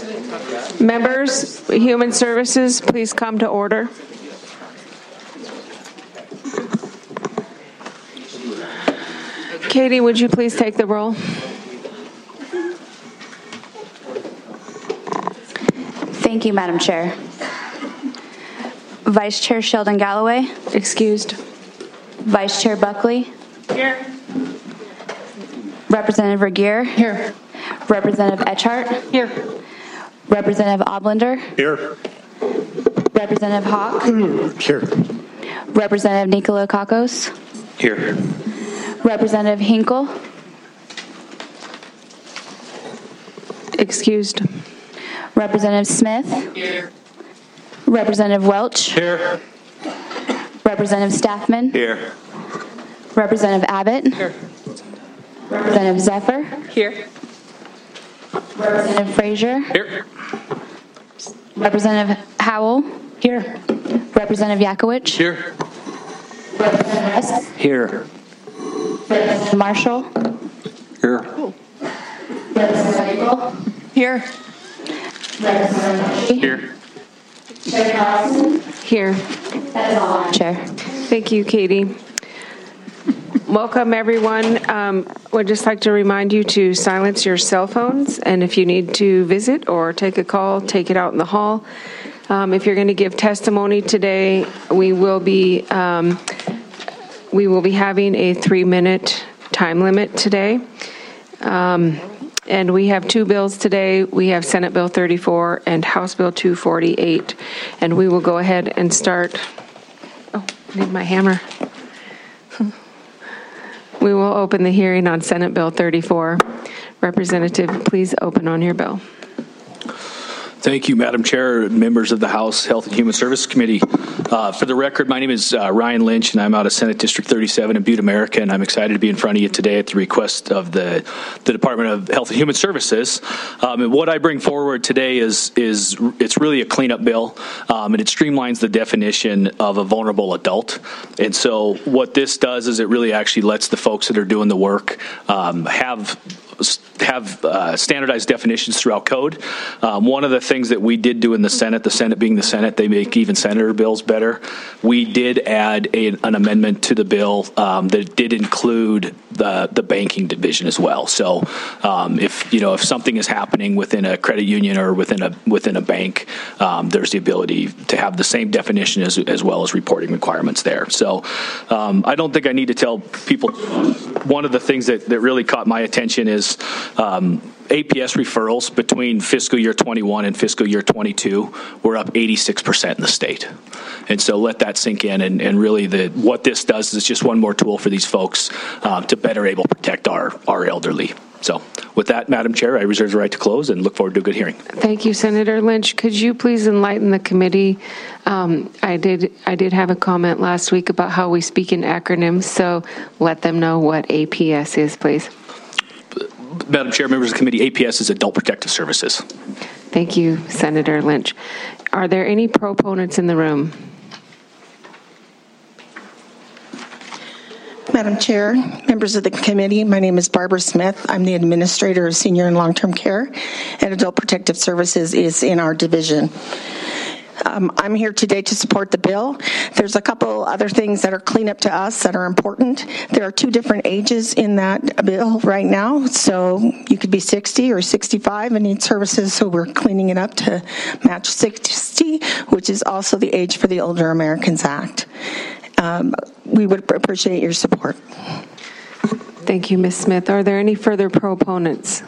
Members, Human Services, please come to order. Katie, would you please take the roll? Thank you, Madam Chair. Vice Chair Sheldon Galloway. Excused. Vice Chair Buckley. Here. Representative Regier. Here. Representative Etchart. Here. Representative Oblender. Here. Representative Hawk. Here. Representative Nicola Kakos. Here. Representative Hinkle. Excused. Representative Smith. Here. Representative Welch. Here. Representative Staffman. Here. Representative Abbott. Here. Representative Zephyr. Here. Representative Frazier. Here. Representative Howell. Here. Representative Yakowicz. Here. Representative West. Here. Representative Marshall. Here. Representative Eagle. Here. Representative Here. Chair Carlson. Here. That is all, Madam Chair. Thank you, Katie. Welcome, everyone. Would just like to remind you to silence your cell phones, and if you need to visit or take a call, take it out in the hall. If you're going to give testimony today, we will be having a 3-minute time limit today. And we have 2 bills today. We have Senate Bill 34 and House Bill 248. And we will go ahead and start. Oh, I need my hammer. We will open the hearing on Senate Bill 34. Representative, please open on your bill. Thank you, Madam Chair, members of the House Health and Human Services Committee. For the record, my name is Ryan Lynch, and I'm out of Senate District 37 in Butte, America, and I'm excited to be in front of you today at the request of the Department of Health and Human Services. And what I bring forward today is it's really a cleanup bill, and it streamlines the definition of a vulnerable adult. And so what this does is it really actually lets the folks that are doing the work have standardized definitions throughout code. One of the things that we did do in the Senate being the Senate, they make even senator bills better. We did add an amendment to the bill that did include the banking division as well. So if something is happening within a credit union or within a bank, there's the ability to have the same definition as well as reporting requirements there. So I don't think I need to tell people. One of the things that really caught my attention is APS referrals between fiscal year 21 and fiscal year 22 were up 86% in the state. And so let that sink in. And really what this does is just one more tool for these folks to better able to protect our elderly. So with that, Madam Chair, I reserve the right to close and look forward to a good hearing. Thank you, Senator Lynch. Could you please enlighten the committee? I did have a comment last week about how we speak in acronyms, so let them know what APS is, please. Madam Chair, members of the committee, APS is Adult Protective Services. Thank you, Senator Lynch. Are there any proponents in the room? Madam Chair, members of the committee, my name is Barbara Smith. I'm the Administrator of Senior and Long-Term Care, and Adult Protective Services is in our division. I'm here today to support the bill. There's a couple other things that are cleanup to us that are important. There are 2 different ages in that bill right now, so you could be 60 or 65 and need services, so we're cleaning it up to match 60, which is also the age for the Older Americans Act. We would appreciate your support. Thank you, Ms. Smith. Are there any further proponents?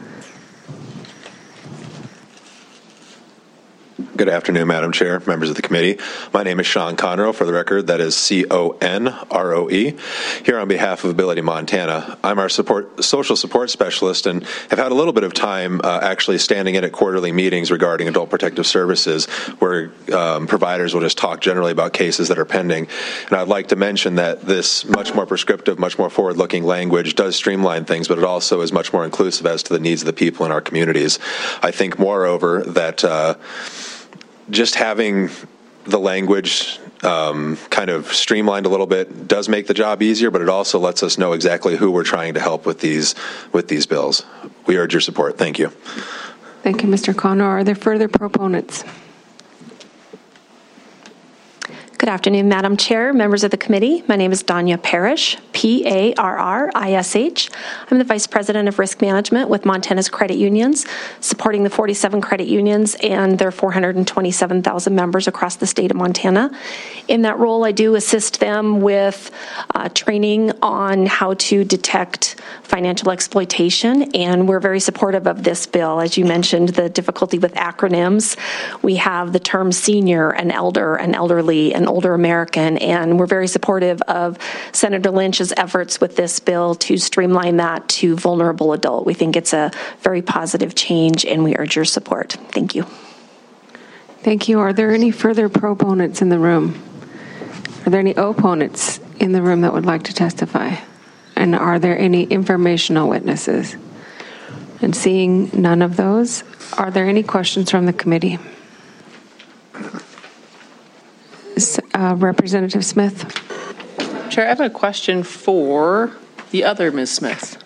Good afternoon, Madam Chair, members of the committee. My name is Sean Conroe. For the record, that is C-O-N-R-O-E. Here on behalf of Ability Montana, I'm our social support specialist and have had a little bit of time actually standing in at quarterly meetings regarding adult protective services where providers will just talk generally about cases that are pending. And I'd like to mention that this much more prescriptive, much more forward-looking language does streamline things, but it also is much more inclusive as to the needs of the people in our communities. I think, moreover, that just having the language kind of streamlined a little bit does make the job easier, but it also lets us know exactly who we're trying to help with these bills. We urge your support. Thank you. Thank you, Mr. Connor. Are there further proponents? Good afternoon, Madam Chair, members of the committee. My name is Danya Parrish, P-A-R-R-I-S-H. I'm the Vice President of Risk Management with Montana's Credit Unions, supporting the 47 credit unions and their 427,000 members across the state of Montana. In that role, I do assist them with training on how to detect financial exploitation, and we're very supportive of this bill. As you mentioned, the difficulty with acronyms, we have the term senior and elder and elderly and older American, and we're very supportive of Senator Lynch's efforts with this bill to streamline that to vulnerable adult. We think it's a very positive change, and we urge your support. Thank you. Thank you. Are there any further proponents in the room? Are there any opponents in the room that would like to testify? And are there any informational witnesses? And seeing none of those, are there any questions from the committee? Representative Smith. Chair, I have a question for the other Ms. Smith.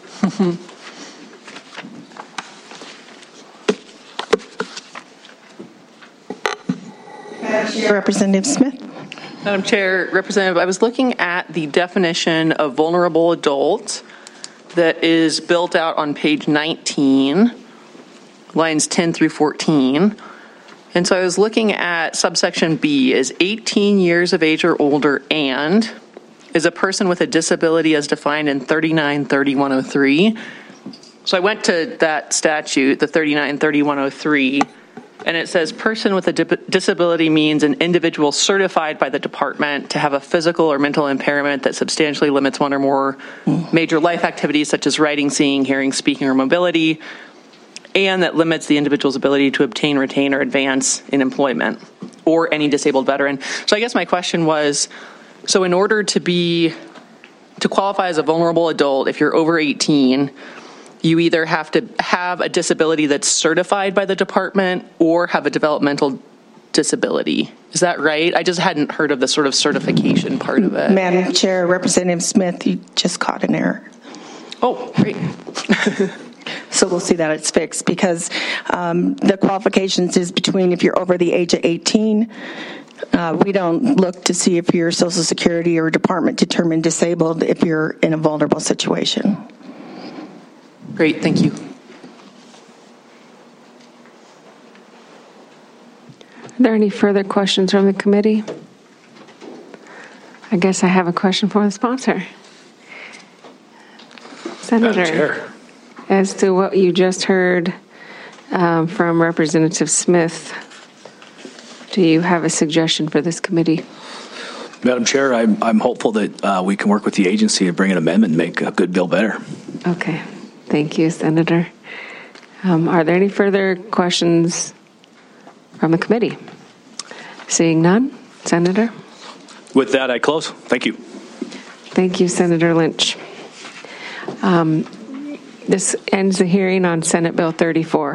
Representative Smith. Madam Chair, Representative, I was looking at the definition of vulnerable adult that is built out on page 19, lines 10 through 14. And so I was looking at subsection B is 18 years of age or older and is a person with a disability as defined in 393103. So I went to that statute, the 393103, and it says person with a disability means an individual certified by the department to have a physical or mental impairment that substantially limits one or more major life activities such as writing, seeing, hearing, speaking, or mobility, and that limits the individual's ability to obtain, retain, or advance in employment, or any disabled veteran. So I guess my question was, so in order to qualify as a vulnerable adult, if you're over 18, you either have to have a disability that's certified by the department or have a developmental disability. Is that right? I just hadn't heard of the sort of certification part of it. Madam Chair, Representative Smith, you just caught an error. Oh, great. So we'll see that it's fixed because the qualifications is between if you're over the age of 18. We don't look to see if you're Social Security or department determined disabled if you're in a vulnerable situation. Great, thank you. Are there any further questions from the committee? I guess I have a question for the sponsor. Senator. Madam Chair. As to what you just heard from Representative Smith, do you have a suggestion for this committee? Madam Chair, I'm hopeful that we can work with the agency to bring an amendment and make a good bill better. Okay. Thank you, Senator. Are there any further questions from the committee? Seeing none, Senator? With that, I close. Thank you. Thank you, Senator Lynch. This ends the hearing on Senate Bill 34.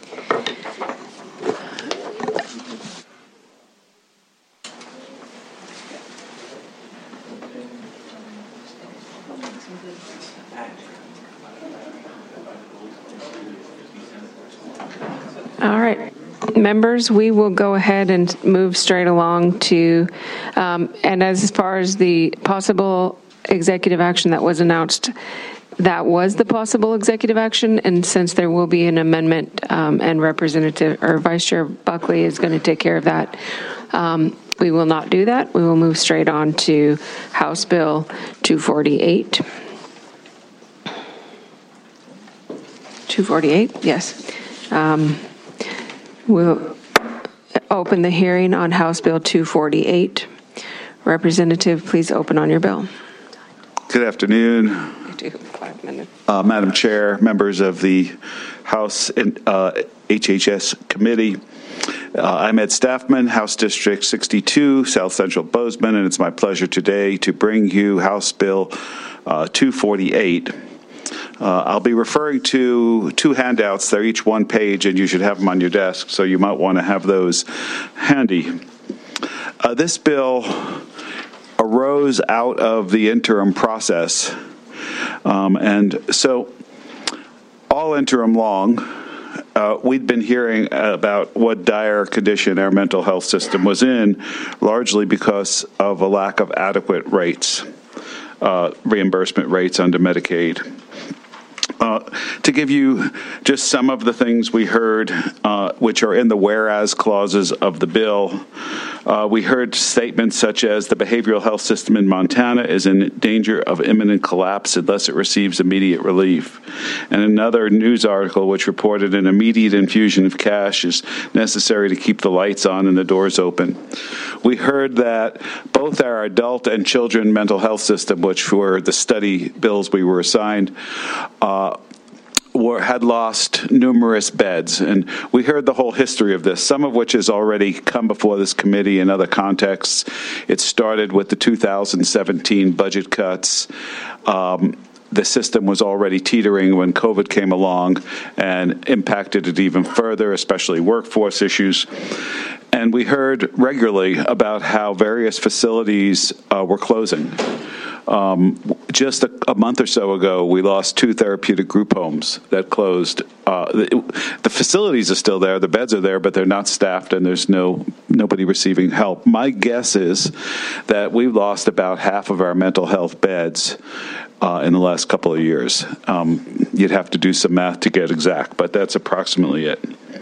All right. Members, we will go ahead and move straight along to, and as far as the possible executive action that was announced, that was the possible executive action, and since there will be an amendment and Representative or Vice Chair Buckley is going to take care of that, we will not do that. We will move straight on to House Bill 248. 248, yes. We'll open the hearing on House Bill 248. Representative, please open on your bill. Good afternoon. You do 5 minutes. Madam Chair, members of the House HHS Committee. I'm Ed Staffman, House District 62, South Central Bozeman, and it's my pleasure today to bring you House Bill 248. I'll be referring to two handouts. They're each one page, and you should have them on your desk, so you might want to have those handy. This bill arose out of the interim process, and so all interim long, we'd been hearing about what dire condition our mental health system was in, largely because of a lack of adequate rates, reimbursement rates under Medicaid. To give you just some of the things we heard, which are in the whereas clauses of the bill, we heard statements such as the behavioral health system in Montana is in danger of imminent collapse unless it receives immediate relief. And another news article which reported an immediate infusion of cash is necessary to keep the lights on and the doors open. We heard that both our adult and children mental health system, which were the study bills we were assigned, had lost numerous beds. And we heard the whole history of this, some of which has already come before this committee in other contexts. It started with the 2017 budget cuts. The system was already teetering when COVID came along and impacted it even further, especially workforce issues. And we heard regularly about how various facilities were closing. Just a month or so ago, we lost 2 therapeutic group homes that closed. The facilities are still there, the beds are there, but they're not staffed, and there's nobody receiving help. My guess is that we've lost about half of our mental health beds in the last couple of years. You'd have to do some math to get exact, but that's approximately it.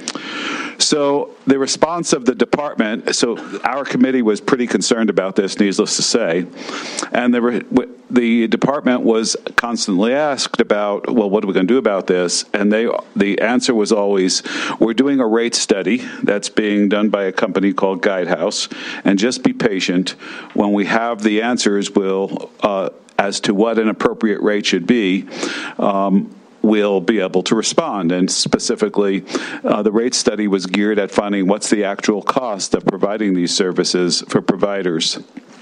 So the response of the department, so our committee was pretty concerned about this, needless to say, and the department was constantly asked about, well, what are we going to do about this? And the answer was always, we're doing a rate study that's being done by a company called Guidehouse, and just be patient. When we have the answers, we'll as to what an appropriate rate should be, we'll be able to respond. And specifically, the rate study was geared at finding what's the actual cost of providing these services for providers.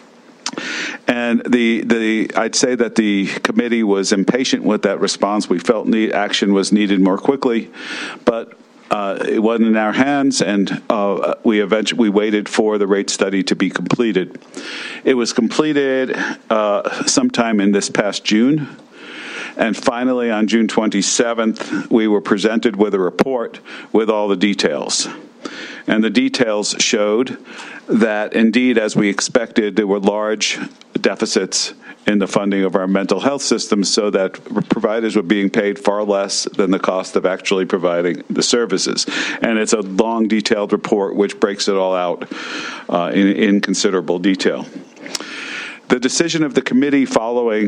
And I'd say that the committee was impatient with that response. We felt action was needed more quickly, but it wasn't in our hands, and we waited for the rate study to be completed. It was completed sometime in this past June. And finally, on June 27th, we were presented with a report with all the details. And the details showed that, indeed, as we expected, there were large deficits in the funding of our mental health system, so that providers were being paid far less than the cost of actually providing the services. And it's a long, detailed report which breaks it all out in considerable detail. The decision of the committee following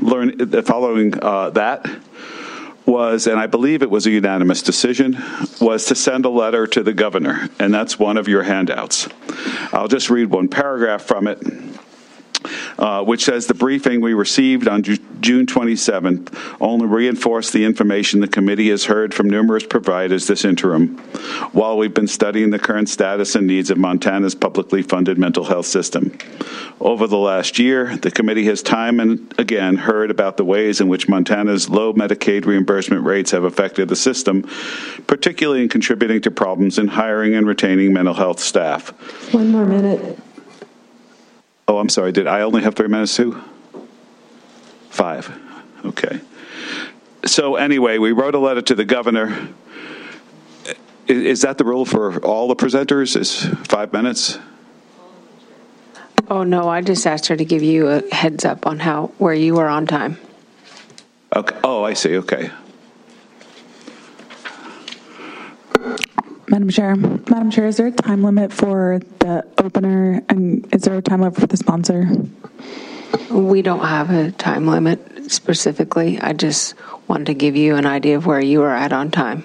that was, and I believe it was a unanimous decision, was to send a letter to the governor, and that's one of your handouts. I'll just read one paragraph from it, which says, the briefing we received on June 27th only reinforced the information the committee has heard from numerous providers this interim, while we've been studying the current status and needs of Montana's publicly funded mental health system. Over the last year, the committee has time and again heard about the ways in which Montana's low Medicaid reimbursement rates have affected the system, particularly in contributing to problems in hiring and retaining mental health staff. 1 more minute. Oh, I'm sorry. Did I only have 3 minutes too? 5. Okay. So anyway, we wrote a letter to the governor. Is that the rule for all the presenters? Is 5 minutes? Oh, no, I just asked her to give you a heads up on where you were on time. Okay. Oh, I see. Okay. Madam Chair, is there a time limit for the opener, and is there a time limit for the sponsor? We don't have a time limit specifically. I just wanted to give you an idea of where you are at on time.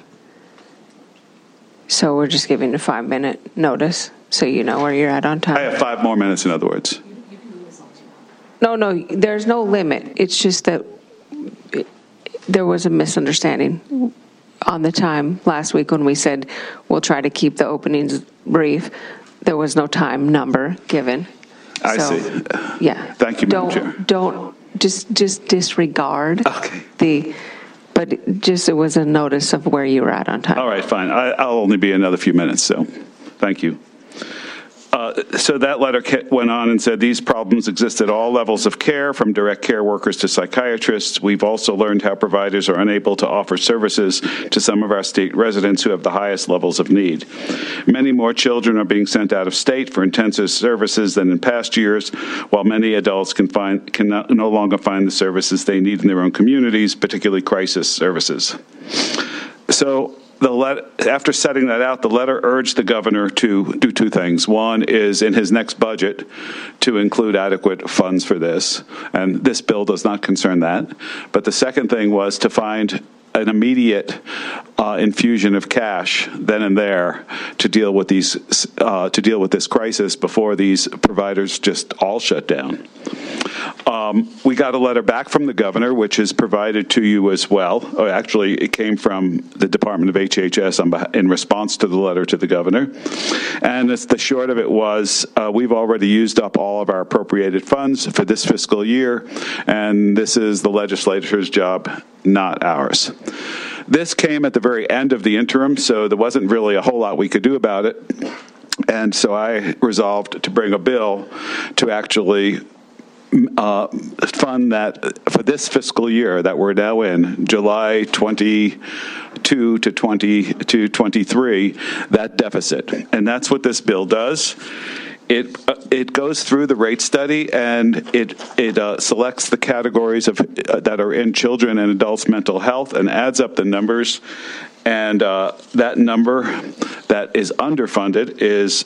So we're just giving a 5-minute notice so you know where you're at on time. I have 5 more minutes, in other words. No, there's no limit. It's just that there was a misunderstanding on the time last week when we said we'll try to keep the openings brief. There was no time number given. I see. Yeah. Thank you, Madam Chair. Don't just disregard but it was a notice of where you were at on time. All right, fine. I'll only be another few minutes, so thank you. So that letter went on and said these problems exist at all levels of care, from direct care workers to psychiatrists. We've also learned how providers are unable to offer services to some of our state residents who have the highest levels of need. Many more children are being sent out of state for intensive services than in past years, while many adults can no longer find the services they need in their own communities, particularly crisis services. So after setting that out, the letter urged the governor to do two things. One is, in his next budget, to include adequate funds for this, and this bill does not concern that. But the second thing was to find an immediate infusion of cash then and there to deal with this crisis before these providers just all shut down. We got a letter back from the governor, which is provided to you as well. Actually, it came from the Department of HHS in response to the letter to the governor. And the short of it was, we've already used up all of our appropriated funds for this fiscal year, and this is the legislature's job, not ours. This came at the very end of the interim, so there wasn't really a whole lot we could do about it. And so I resolved to bring a bill to actually fund that for this fiscal year that we're now in, July 22 to 23, that deficit. And that's what this bill does. It goes through the rate study, and it selects the categories that are in children and adults' mental health and adds up the numbers. And that number that is underfunded is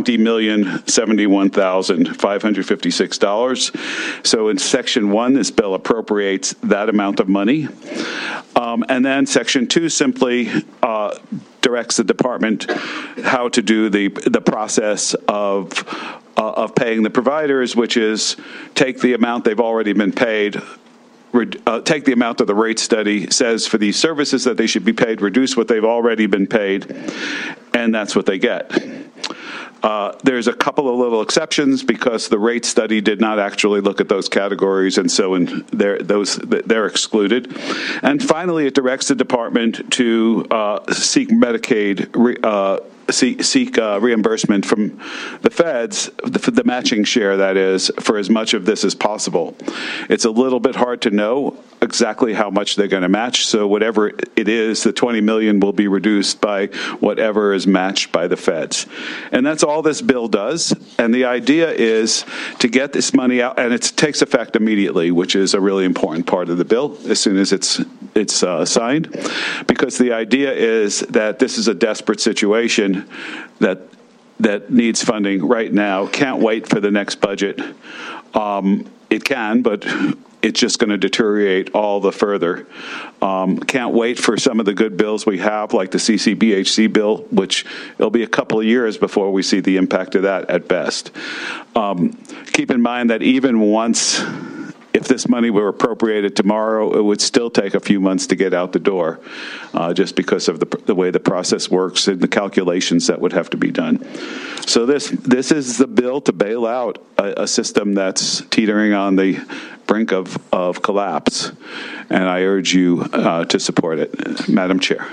$20,071,556. So in Section 1, this bill appropriates that amount of money. And then Section 2 simply directs the department how to do the process of paying the providers, which is take the amount they've already been paid, take the amount of the rate study says for these services that they should be paid, reduce what they've already been paid, and that's what they get. There's a couple of little exceptions because the rate study did not actually look at those categories, and so they're excluded. And finally, it directs the department to seek Medicaid seek reimbursement from the feds, the matching share, that is, for as much of this as possible. It's a little bit hard to know exactly how much they're going to match, so whatever it is, the $20 million will be reduced by whatever is matched by the feds. And that's all this bill does, and the idea is to get this money out, and it takes effect immediately, which is a really important part of the bill, as soon as it's signed, because the idea is that this is a desperate situation that needs funding right now, can't wait for the next budget. It can, but it's just going to deteriorate all the further. Can't wait for some of the good bills we have, like the CCBHC bill, which it'll be a couple of years before we see the impact of that at best. Keep in mind that even once, if this money were appropriated tomorrow, it would still take a few months to get out the door, just because of the way the process works and the calculations that would have to be done. So this is the bill to bail out a system that's teetering on the brink of collapse, and I urge you to support it. Madam Chair.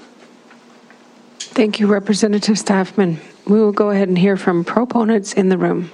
Thank you, Representative Staffman. We will go ahead and hear from proponents in the room.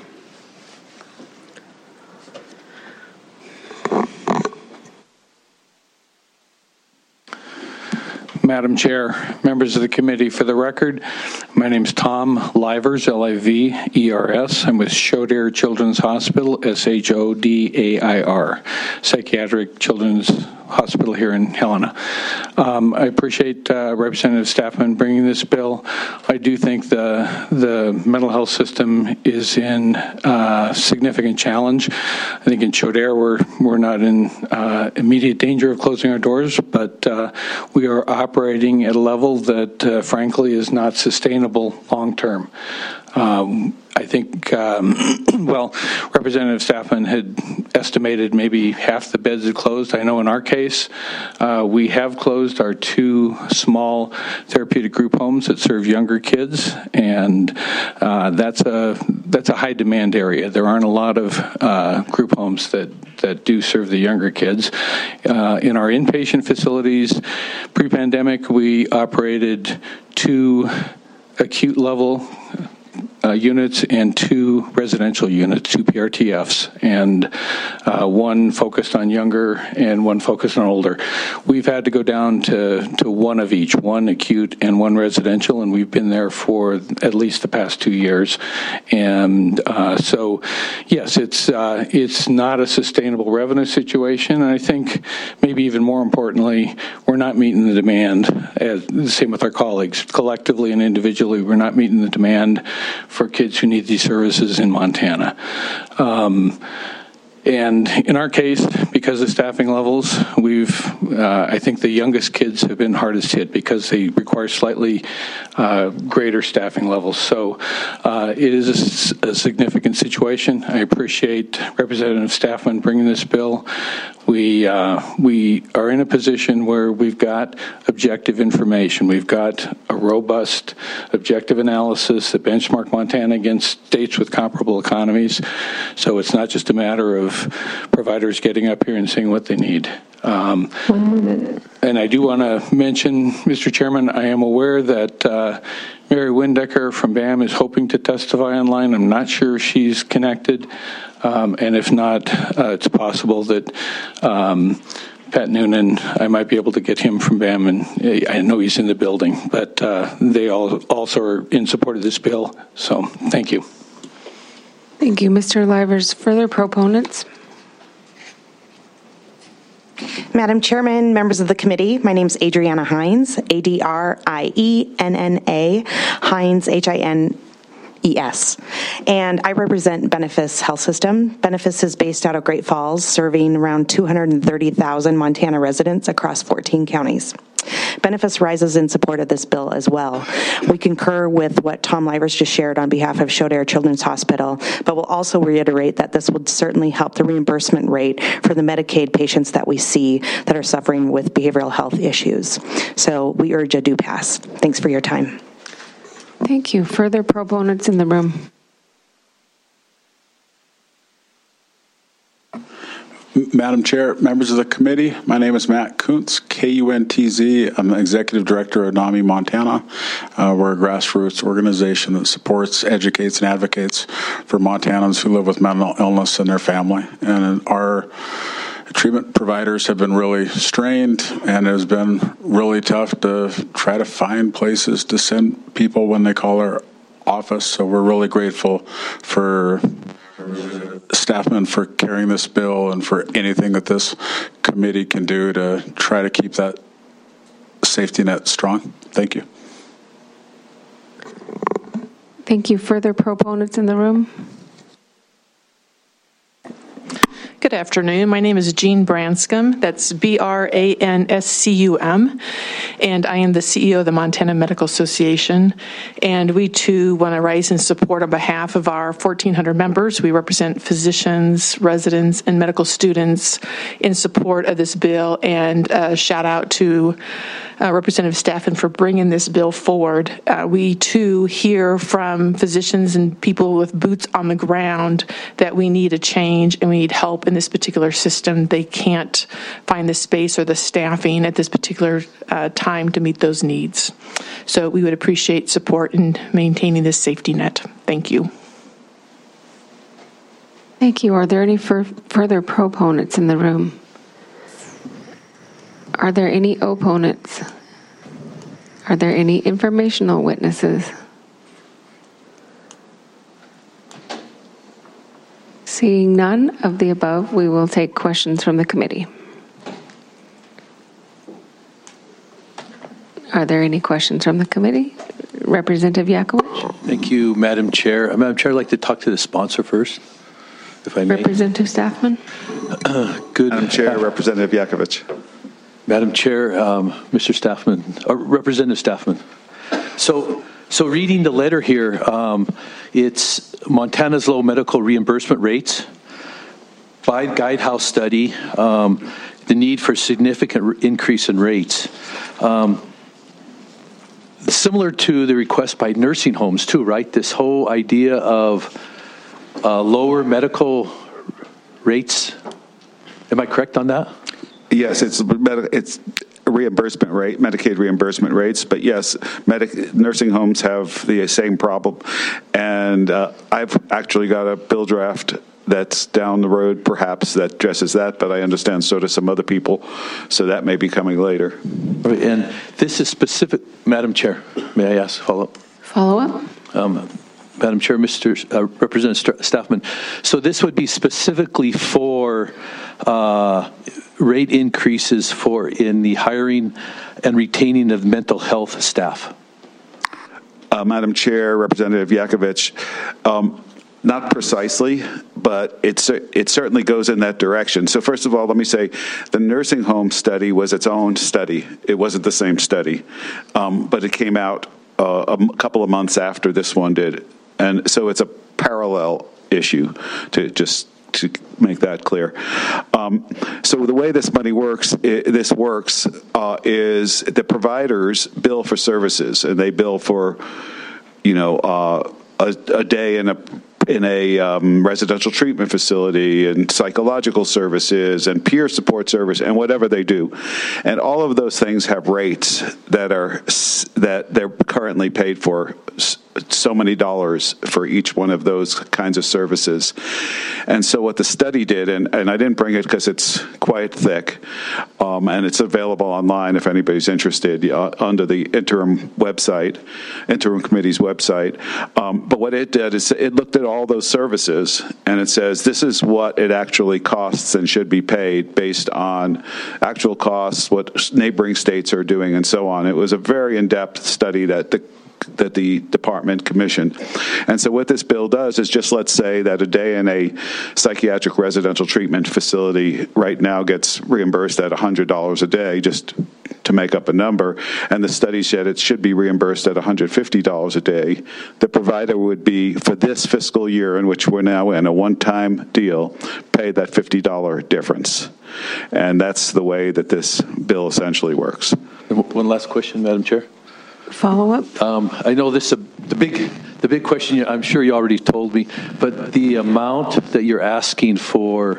Madam Chair, members of the committee, for the record, my name is Tom Livers, L-I-V-E-R-S. I'm with Shodair Children's Hospital, S-H-O-D-A-I-R, Psychiatric Children's Hospital here in Helena. I appreciate Representative Staffman bringing this bill. I do think the mental health system is in significant challenge. I think in Shodair we're not in immediate danger of closing our doors, but we are operating at a level that frankly is not sustainable long term. I think, Representative Staffman had estimated maybe half the beds had closed. I know in our case, we have closed our 2 small therapeutic group homes that serve younger kids, and that's a high demand area. There aren't a lot of group homes that do serve the younger kids. In our inpatient facilities, pre-pandemic, we operated 2 acute level units and 2 residential units, 2 PRTFs, and one focused on younger and one focused on older. We've had to go down to one of each, one acute and one residential, and we've been there for at least the past 2 years. And so, yes, it's not a sustainable revenue situation. And I think maybe even more importantly, we're not meeting the demand. The same with our colleagues. Collectively and individually, we're not meeting the demand for kids who need these services in Montana. And in our case, because of staffing levels, I think the youngest kids have been hardest hit because they require slightly greater staffing levels. So it is a significant situation. I appreciate Representative Staffman bringing this bill. We are in a position where we've got objective information. We've got a robust objective analysis that benchmark Montana against states with comparable economies. So it's not just a matter of providers getting up here and saying what they need. And I do want to mention, Mr. Chairman, I am aware that Mary Windecker from BAM is hoping to testify online. I'm not sure she's connected. And if not, it's possible that Pat Noonan, I might be able to get him from BAM, and I know he's in the building, but they also are in support of this bill. So thank you. Thank you, Mr. Livers. Further proponents? Madam Chairman, members of the committee, my name is Adriana Hines, A-D-R-I-E-N-N-A, Hines, H-I-N-E-S. And I represent Benefice Health System. Benefice is based out of Great Falls, serving around 230,000 Montana residents across 14 counties. Benefice rises in support of this bill as well. We concur with what Tom Livers just shared on behalf of Shodair Children's Hospital, but we'll also reiterate that this would certainly help the reimbursement rate for the Medicaid patients that we see that are suffering with behavioral health issues. So we urge a do pass. Thanks for your time. Thank you. Further proponents in the room? Madam Chair, members of the committee, my name is Matt Kuntz, K-U-N-T-Z. I'm the Executive Director of NAMI Montana. We're a grassroots organization that supports, educates, and advocates for Montanans who live with mental illness and their family. And our treatment providers have been really strained, and it has been really tough to try to find places to send people when they call our office. So we're really grateful for Staffman for carrying this bill and for anything that this committee can do to try to keep that safety net strong. Thank you. Thank you. Further proponents in the room? Good afternoon. My name is Jean Branscombe. That's B-R-A-N-S-C-U-M. And I am the CEO of the Montana Medical Association. And we, too, want to rise in support on behalf of our 1,400 members. We represent physicians, residents, and medical students in support of this bill. And shout out to Representative Staffan for bringing this bill forward. We, too, hear from physicians and people with boots on the ground that we need a change and we need help in this particular system. They can't find the space or the staffing at this particular time to meet those needs. So we would appreciate support in maintaining this safety net. Thank you. Thank you. Are there any further proponents in the room? Are there any opponents? Are there any informational witnesses? Seeing none of the above, we will take questions from the committee. Are there any questions from the committee? Representative Yakovich? Thank you, Madam Chair. Madam Chair, I'd like to talk to the sponsor first, if I may. Representative Staffman? Good. Madam Chair, Representative Yakovich. Madam Chair, Mr. Staffman, Representative Staffman. So reading the letter here, it's Montana's low medical reimbursement rates, by Guidehouse study, the need for significant increase in rates. Similar to the request by nursing homes too, right? This whole idea of lower medical rates. Am I correct on that? Yes, it's reimbursement rate, Medicaid reimbursement rates, but yes, nursing homes have the same problem. And I've actually got a bill draft that's down the road, perhaps, that addresses that, but I understand so do some other people, so that may be coming later. Right, and this is specific, Madam Chair, may I ask follow-up? Follow-up? Madam Chair, Representative Staffman, so this would be specifically for rate increases in the hiring and retaining of mental health staff. Madam Chair, Representative Yakovich, not precisely, but it certainly goes in that direction. So first of all, let me say the nursing home study was its own study. It wasn't the same study, but it came out a couple of months after this one did. And so it's a parallel issue, to make that clear. So the way this money works, is the providers bill for services, and they bill for, a day in a residential treatment facility and psychological services and peer support service and whatever they do. And all of those things have rates that they're currently paid for so many dollars for each one of those kinds of services. And so what the study did, and I didn't bring it because it's quite thick, and it's available online if anybody's interested under the interim committee's website. But what it did is it looked at all those services and it says this is what it actually costs and should be paid based on actual costs, what neighboring states are doing, and so on. It was a very in-depth study that the department commissioned. And so what this bill does is just, let's say that a day in a psychiatric residential treatment facility right now gets reimbursed at $100 a day, just to make up a number, and the study said it should be reimbursed at $150 a day. The provider would be, for this fiscal year in which we're now in, a one-time deal, pay that $50 difference. And that's the way that this bill essentially works. One last question, Madam Chair. Follow-up? I know this is the big question. I'm sure you already told me, but the amount that you're asking for,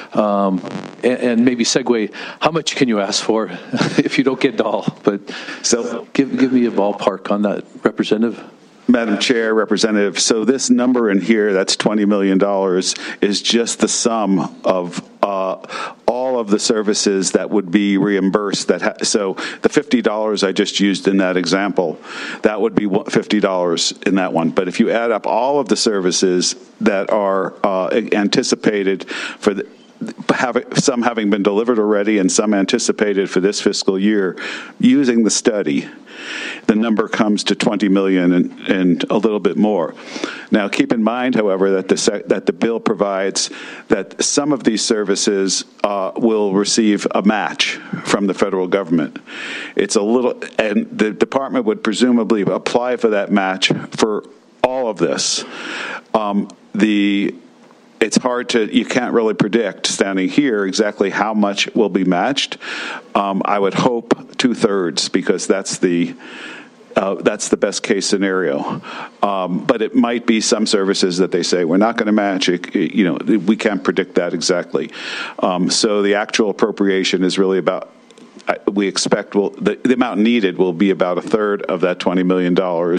and maybe segue, how much can you ask for if you don't get it all? But so give me a ballpark on that, Representative. Madam Chair, Representative, so this number in here, that's $20 million, is just the sum of all of the services that would be reimbursed. So the $50 I just used in that example, that would be $50 in that one. But if you add up all of the services that are anticipated for some having been delivered already and some anticipated for this fiscal year, using the study, the number comes to $20 million and a little bit more. Now, keep in mind, however, that the bill provides that some of these services will receive a match from the federal government. And the department would presumably apply for that match for all of this. It's hard you can't really predict standing here exactly how much will be matched. I would hope 2/3 because that's the best case scenario. But it might be some services that they say we're not going to match it. We can't predict that exactly. So the actual appropriation is really about, we expect the amount needed will be about 1/3 of that $20 million.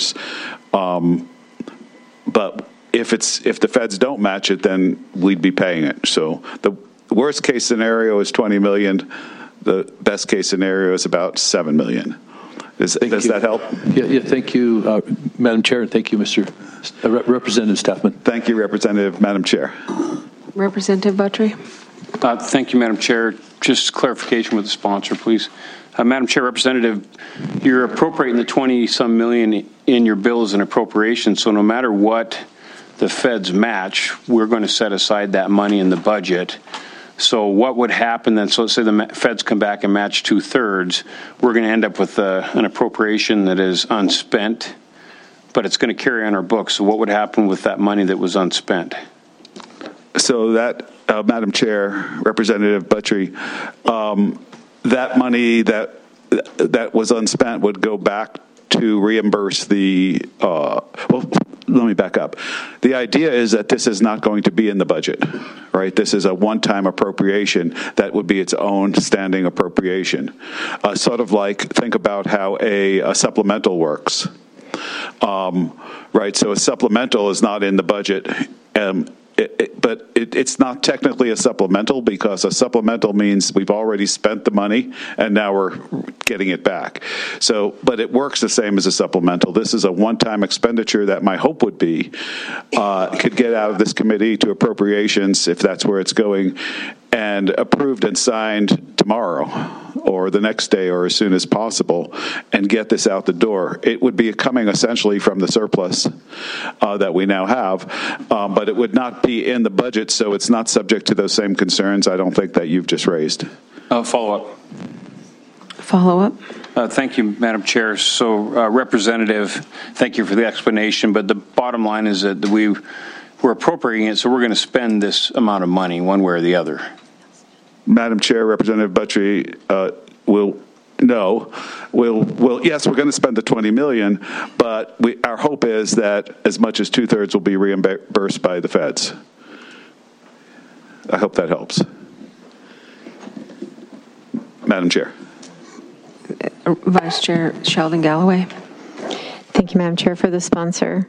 But if the feds don't match it, then we'd be paying it. So the worst case scenario is $20 million. The best case scenario is about $7 million. Does that help? Yeah. Thank you, Madam Chair, and thank you, Representative Staffman. Thank you, Representative, Madam Chair. Representative Buttrey. Thank you, Madam Chair. Just clarification with the sponsor, please. Madam Chair, Representative, you're appropriating the 20-some million in your bill as an appropriation, so no matter what the feds match, we're going to set aside that money in the budget. So what would happen then? So let's say the feds come back and match 2/3. We're going to end up with an appropriation that is unspent, but it's going to carry on our books. So what would happen with that money that was unspent? So that, Madam Chair, Representative Buttrey, that money that was unspent would go back to reimburse let me back up. The idea is that this is not going to be in the budget, right? This is a one-time appropriation that would be its own standing appropriation. Sort of like, think about how a supplemental works, right? So a supplemental is not in the budget, but it's not technically a supplemental, because a supplemental means we've already spent the money and now we're getting it back. So, but it works the same as a supplemental. This is a one-time expenditure that my hope would be could get out of this committee to appropriations, if that's where it's going, and approved and signed tomorrow or the next day or as soon as possible, and get this out the door. It would be coming essentially from the surplus that we now have, but it would not be in the budget, so it's not subject to those same concerns, I don't think, that you've just raised. Follow-up. Follow-up. Thank you, Madam Chair. So, Representative, thank you for the explanation, but the bottom line is that we're appropriating it, so we're going to spend this amount of money one way or the other. Madam Chair, Representative Buttrey, yes, we're going to spend the $20 million, but our hope is that as much as 2/3 will be reimbursed by the feds. I hope that helps. Madam Chair. Vice Chair Sheldon Galloway. Thank you, Madam Chair, for the sponsor.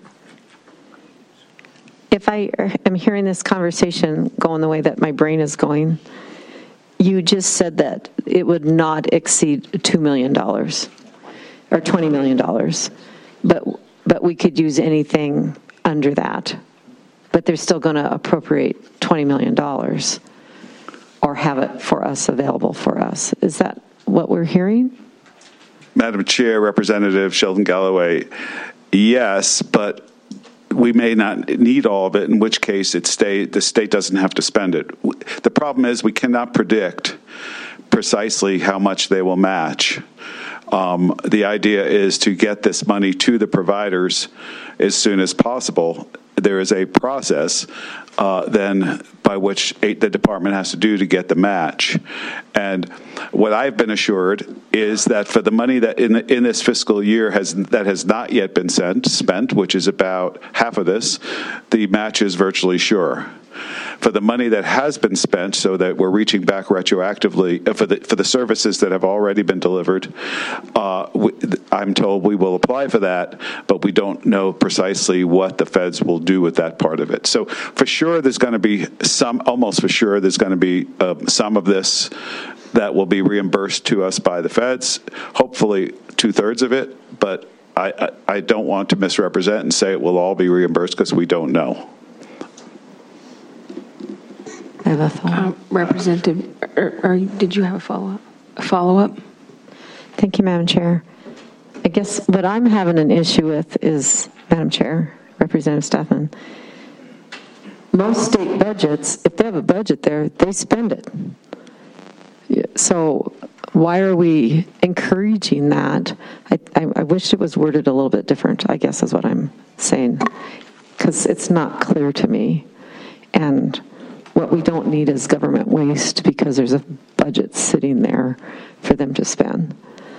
If I am hearing this conversation going the way that my brain is going, you just said that it would not exceed $2 million or $20 million, but we could use anything under that. But they're still going to appropriate $20 million or have it for us, available for us. Is that what we're hearing? Madam Chair, Representative Sheldon Galloway, yes, but we may not need all of it, in which case the state doesn't have to spend it. The problem is we cannot predict precisely how much they will match. The idea is to get this money to the providers as soon as possible. There is a process then by which the department has to do to get the match. And what I've been assured is that for the money that in this fiscal year has not yet been spent, which is about half of this, the match is virtually sure. For the money that has been spent, so that we're reaching back retroactively for the services that have already been delivered, I'm told we will apply for that, but we don't know precisely what the feds will do with that part of it. So for sure, there's going to be almost for sure, there's going to be some of this that will be reimbursed to us by the feds. Hopefully, 2/3 of it, but I don't want to misrepresent and say it will all be reimbursed, because we don't know. I have a follow-up. Representative, or did you have a follow-up? Thank you, Madam Chair. I guess what I'm having an issue with is, Madam Chair, Representative Staffman, most state budgets, if they have a budget there, they spend it. So why are we encouraging that? I wish it was worded a little bit different, I guess is what I'm saying, because it's not clear to me. And what we don't need is government waste, because there's a budget sitting there for them to spend.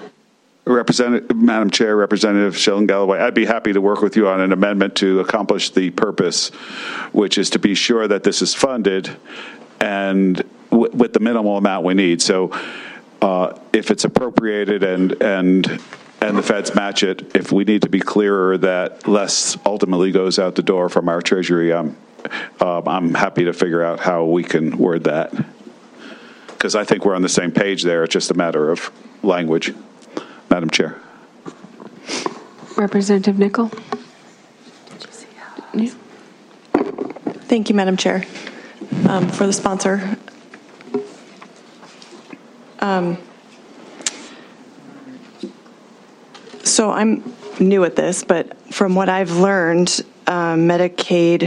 Madam Chair, Representative Sheldon Galloway, I'd be happy to work with you on an amendment to accomplish the purpose, which is to be sure that this is funded and with the minimal amount we need. So if it's appropriated and the feds match it, if we need to be clearer that less ultimately goes out the door from our treasury, I'm happy to figure out how we can word that, because I think we're on the same page there. It's just a matter of language. Madam Chair. Representative Nickel. Thank you, Madam Chair, for the sponsor. So I'm new at this, but from what I've learned, Medicaid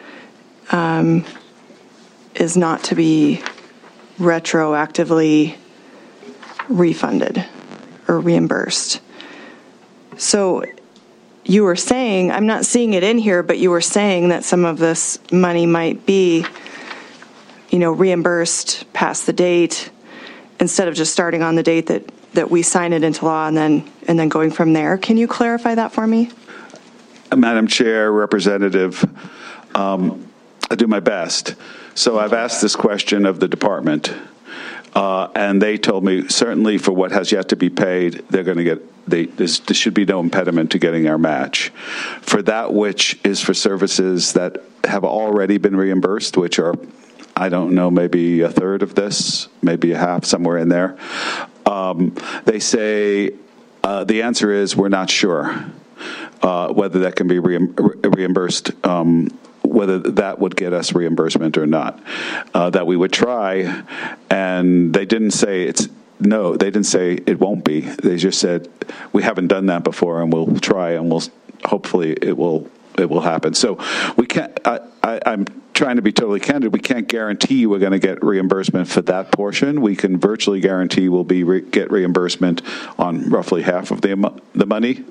is not to be retroactively refunded or reimbursed. So you were saying, I'm not seeing it in here, but you were saying that some of this money might be, reimbursed past the date instead of just starting on the date that we sign it into law and then going from there. Can you clarify that for me? Madam Chair, Representative, I do my best. So I've asked this question of the department, and they told me certainly for what has yet to be paid, they're going to get. There should be no impediment to getting our match. For that which is for services that have already been reimbursed, which are, I don't know, maybe a third of this, maybe a half, somewhere in there. They say the answer is we're not sure whether that can be reimbursed, whether that would get us reimbursement or not. That we would try, and they didn't say it's. No, they didn't say it won't be. They just said we haven't done that before, and we'll try, and we'll hopefully it will happen. So we can't. I'm trying to be totally candid. We can't guarantee we're going to get reimbursement for that portion. We can virtually guarantee we'll get reimbursement on roughly half of the money.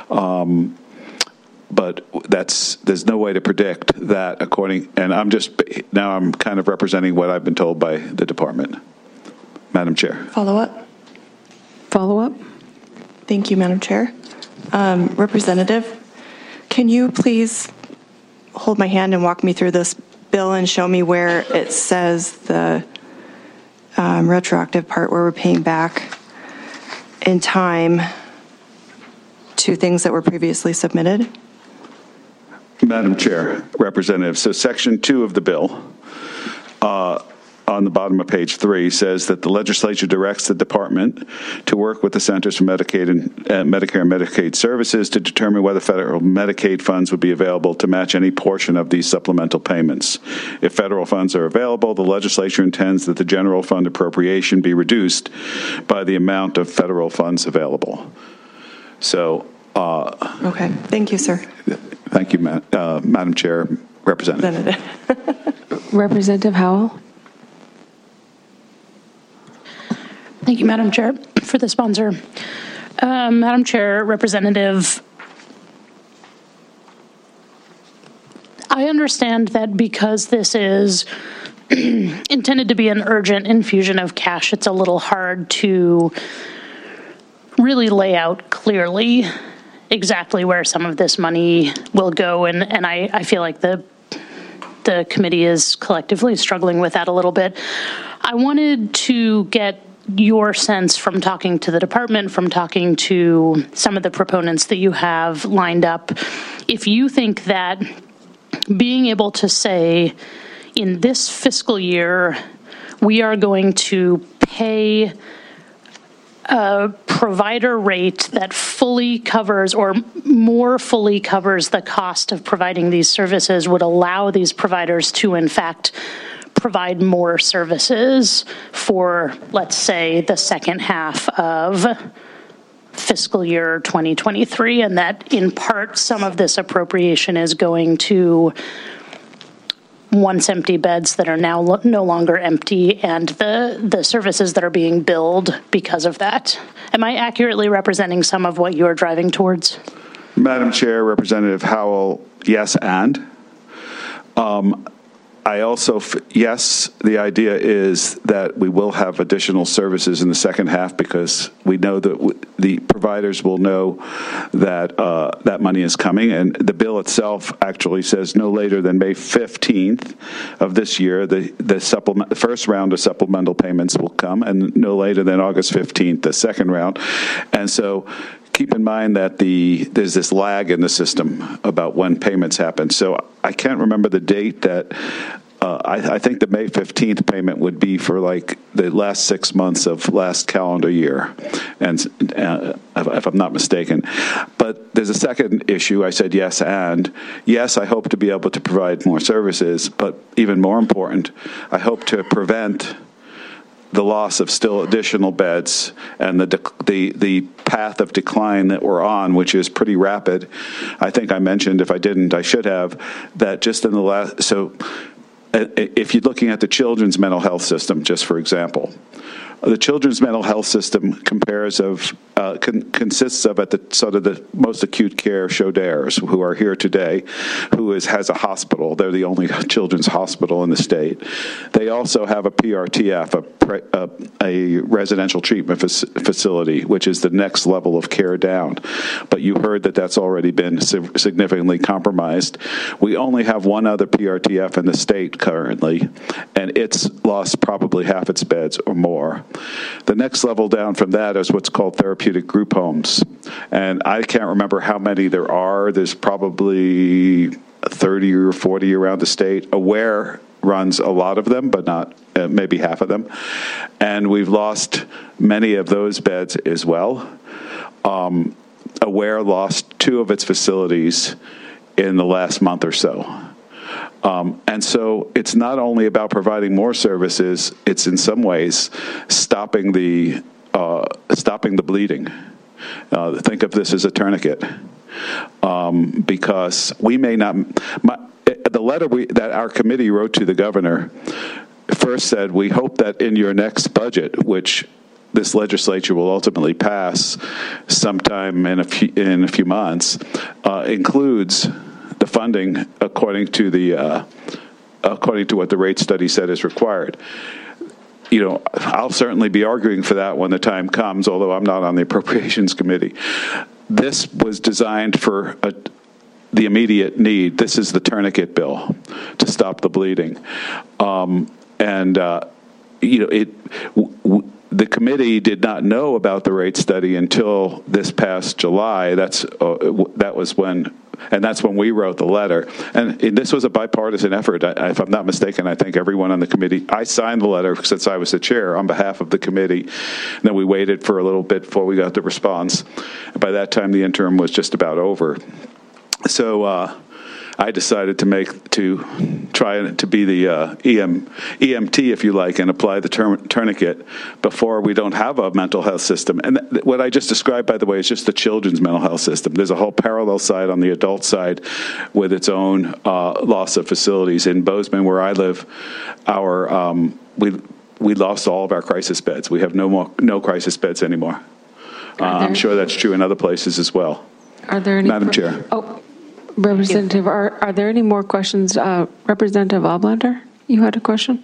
But there's no way to predict that and I'm kind of representing what I've been told by the department. Madam Chair. Follow up. Thank you, Madam Chair. Representative, can you please hold my hand and walk me through this bill and show me where it says the retroactive part where we're paying back in time to things that were previously submitted? Madam Chair, Representative, so Section 2 of the bill on the bottom of page 3 says that the legislature directs the department to work with the Centers for Medicare and Medicaid Services to determine whether federal Medicaid funds would be available to match any portion of these supplemental payments. If federal funds are available, the legislature intends that the general fund appropriation be reduced by the amount of federal funds available. So. Okay. Thank you, sir. Thank you, Madam Chair, Representative. Representative Howell. Thank you, Madam Chair, for the sponsor. Madam Chair, Representative, I understand that because this is intended to be an urgent infusion of cash, it's a little hard to really lay out clearly exactly where some of this money will go, and I feel like the committee is collectively struggling with that a little bit. I wanted to get your sense from talking to the department, from talking to some of the proponents that you have lined up, if you think that being able to say in this fiscal year we are going to pay a provider rate that fully covers or more fully covers the cost of providing these services would allow these providers to, in fact, provide more services for, let's say, the second half of fiscal year 2023, and that in part some of this appropriation is going to once empty beds that are now no longer empty and the services that are being billed because of that. Am I accurately representing some of what you're driving towards? Madam Chair, Representative Howell, yes, and. I also, yes, the idea is that we will have additional services in the second half because we know that the providers will know that that money is coming. And the bill itself actually says no later than May 15th of this year, the first round of supplemental payments will come, and no later than August 15th, the second round. And so keep in mind that there's this lag in the system about when payments happen. So I can't remember the date that I think the May 15th payment would be for like the last 6 months of last calendar year, and if I'm not mistaken. But there's a second issue. I said yes, and yes, I hope to be able to provide more services, but even more important, I hope to prevent the loss of still additional beds and the path of decline that we're on, which is pretty rapid. I think I mentioned, if I didn't, I should have, that just in the last, so if you're looking at the children's mental health system, just for example, The children's mental health system consists of, at the sort of the most acute care, Chaudières, who are here today, who has a hospital. They're the only children's hospital in the state. They also have a PRTF, a residential treatment facility, which is the next level of care down. But you heard that that's already been significantly compromised. We only have one other PRTF in the state currently, and it's lost probably half its beds or more. The next level down from that is what's called therapeutic group homes. And I can't remember how many there are. There's probably 30 or 40 around the state. Aware runs a lot of them, but not maybe half of them. And we've lost many of those beds as well. Aware lost 2 of its facilities in the last month or so. And so it's not only about providing more services, it's in some ways stopping the bleeding. Think of this as a tourniquet. Because we may not... the letter that our committee wrote to the governor first said, we hope that in your next budget, which this legislature will ultimately pass sometime in a few months, includes the funding according to what the rate study said is required. You know, I'll certainly be arguing for that when the time comes, although I'm not on the Appropriations Committee. This was designed for the immediate need. This is the tourniquet bill to stop the bleeding. The committee did not know about the rate study until this past July. That's when we wrote the letter. And this was a bipartisan effort. If I'm not mistaken, I think everyone on the committee, I signed the letter since I was the chair on behalf of the committee. And then we waited for a little bit before we got the response. And by that time, the interim was just about over. So I decided to try to be the EMT, if you like, and apply the tourniquet before we don't have a mental health system. And what I just described, by the way, is just the children's mental health system. There's a whole parallel side on the adult side with its own loss of facilities. In Bozeman, where I live, we lost all of our crisis beds. We have no crisis beds anymore. I'm sure that's true in other places as well. Are there any... Madam Chair. Oh, Representative, are there any more questions? Representative Oblander, you had a question?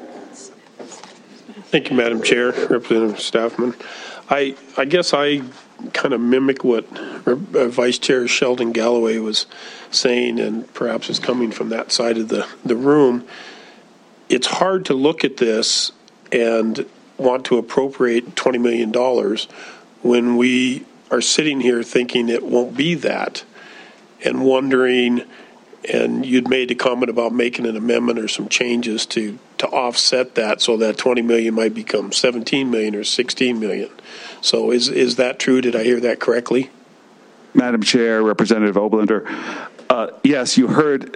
Thank you, Madam Chair. Representative Staffman. I guess I kind of mimic what Vice Chair Sheldon Galloway was saying, and perhaps is coming from that side of the room. It's hard to look at this and want to appropriate $20 million when we are sitting here thinking it won't be that, and wondering, and you'd made a comment about making an amendment or some changes to offset that so that 20 million might become 17 million or 16 million. So is that true? Did I hear that correctly? Madam Chair, Representative Oblander, yes, you heard.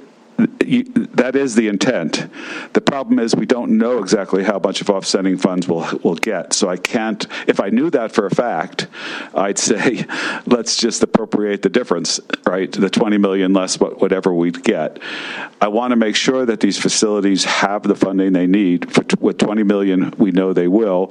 That is the intent. The problem is we don't know exactly how much of offsetting funds we'll get. So I can't, if I knew that for a fact, I'd say, let's just appropriate the difference, right? The 20 million less whatever we'd get. I want to make sure that these facilities have the funding they need. With 20 million, we know they will.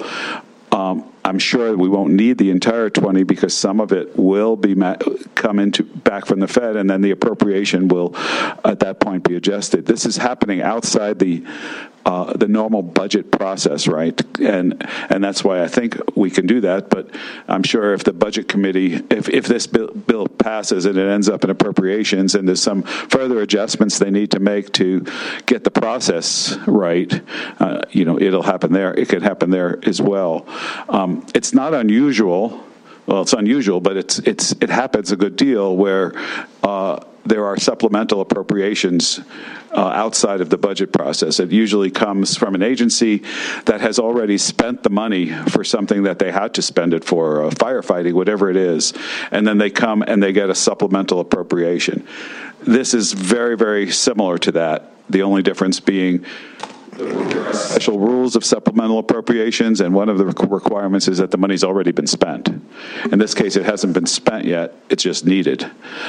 I'm sure we won't need the entire 20 because some of it will be come back from the Fed, and then the appropriation will, at that point, be adjusted. This is happening outside the normal budget process, right? And that's why I think we can do that. But I'm sure if the Budget Committee, if this bill passes and it ends up in appropriations, and there's some further adjustments they need to make to get the process right, it'll happen there. It could happen there as well. It's not unusual. Well, it's unusual, but it happens a good deal where there are supplemental appropriations outside of the budget process. It usually comes from an agency that has already spent the money for something that they had to spend it for, firefighting, whatever it is, and then they come and they get a supplemental appropriation. This is very, very similar to that, the only difference being there are special rules of supplemental appropriations, and one of the requirements is that the money's already been spent. In this case, it hasn't been spent yet. It's just needed.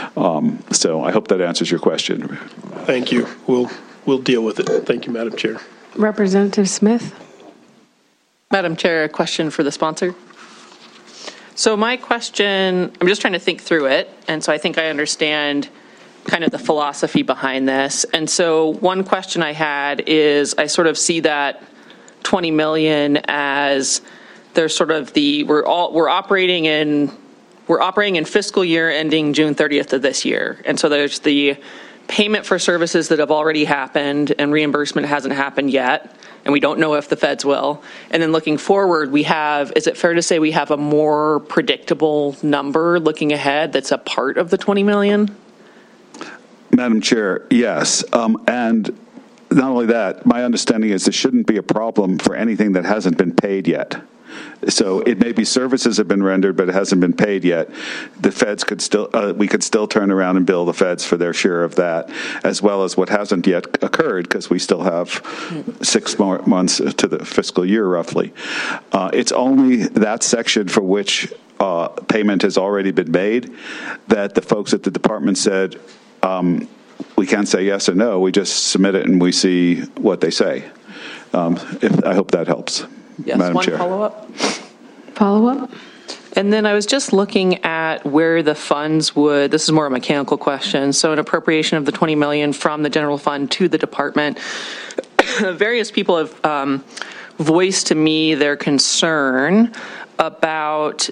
So I hope that answers your question. Thank you. We'll deal with it. Thank you, Madam Chair. Representative Smith. Madam Chair, a question for the sponsor. So my question, I'm just trying to think through it, and so I think I understand kind of the philosophy behind this. And so one question I had is, I sort of see that 20 million as there's sort of we're operating in fiscal year ending June 30th of this year, and so there's the payment for services that have already happened and reimbursement hasn't happened yet, and we don't know if the feds will. And then looking forward, is it fair to say we have a more predictable number looking ahead that's a part of the 20 million? Madam Chair, yes. And not only that, my understanding is there shouldn't be a problem for anything that hasn't been paid yet. So it may be services have been rendered, but it hasn't been paid yet. The feds could still, we could still turn around and bill the feds for their share of that, as well as what hasn't yet occurred, because we still have 6 more months to the fiscal year, roughly. It's only that section for which payment has already been made that the folks at the department said, we can't say yes or no. We just submit it and we see what they say. I hope that helps. Yes, Madam one Chair. Follow-up? And then I was just looking at where the funds this is more a mechanical question, so an appropriation of the 20 million from the general fund to the department. Various people have voiced to me their concern about,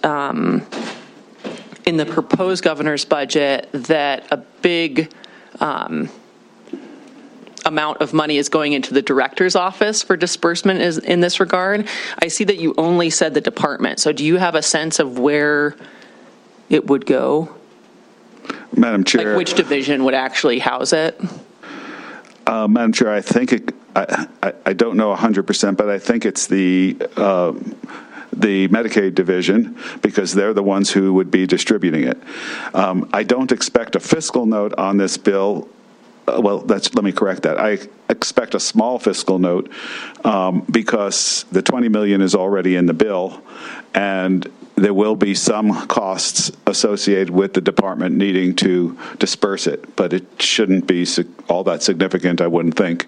in the proposed governor's budget, that a big amount of money is going into the director's office for disbursement in this regard. I see that you only said the department. So do you have a sense of where it would go? Madam Chair. Like which division would actually house it? Madam Chair, I think I don't know 100%, but I think it's the Medicaid division, because they're the ones who would be distributing it. I don't expect a fiscal note on this bill. Let me correct that. I expect a small fiscal note because the 20 million is already in the bill, and there will be some costs associated with the department needing to disperse it, but it shouldn't be all that significant, I wouldn't think.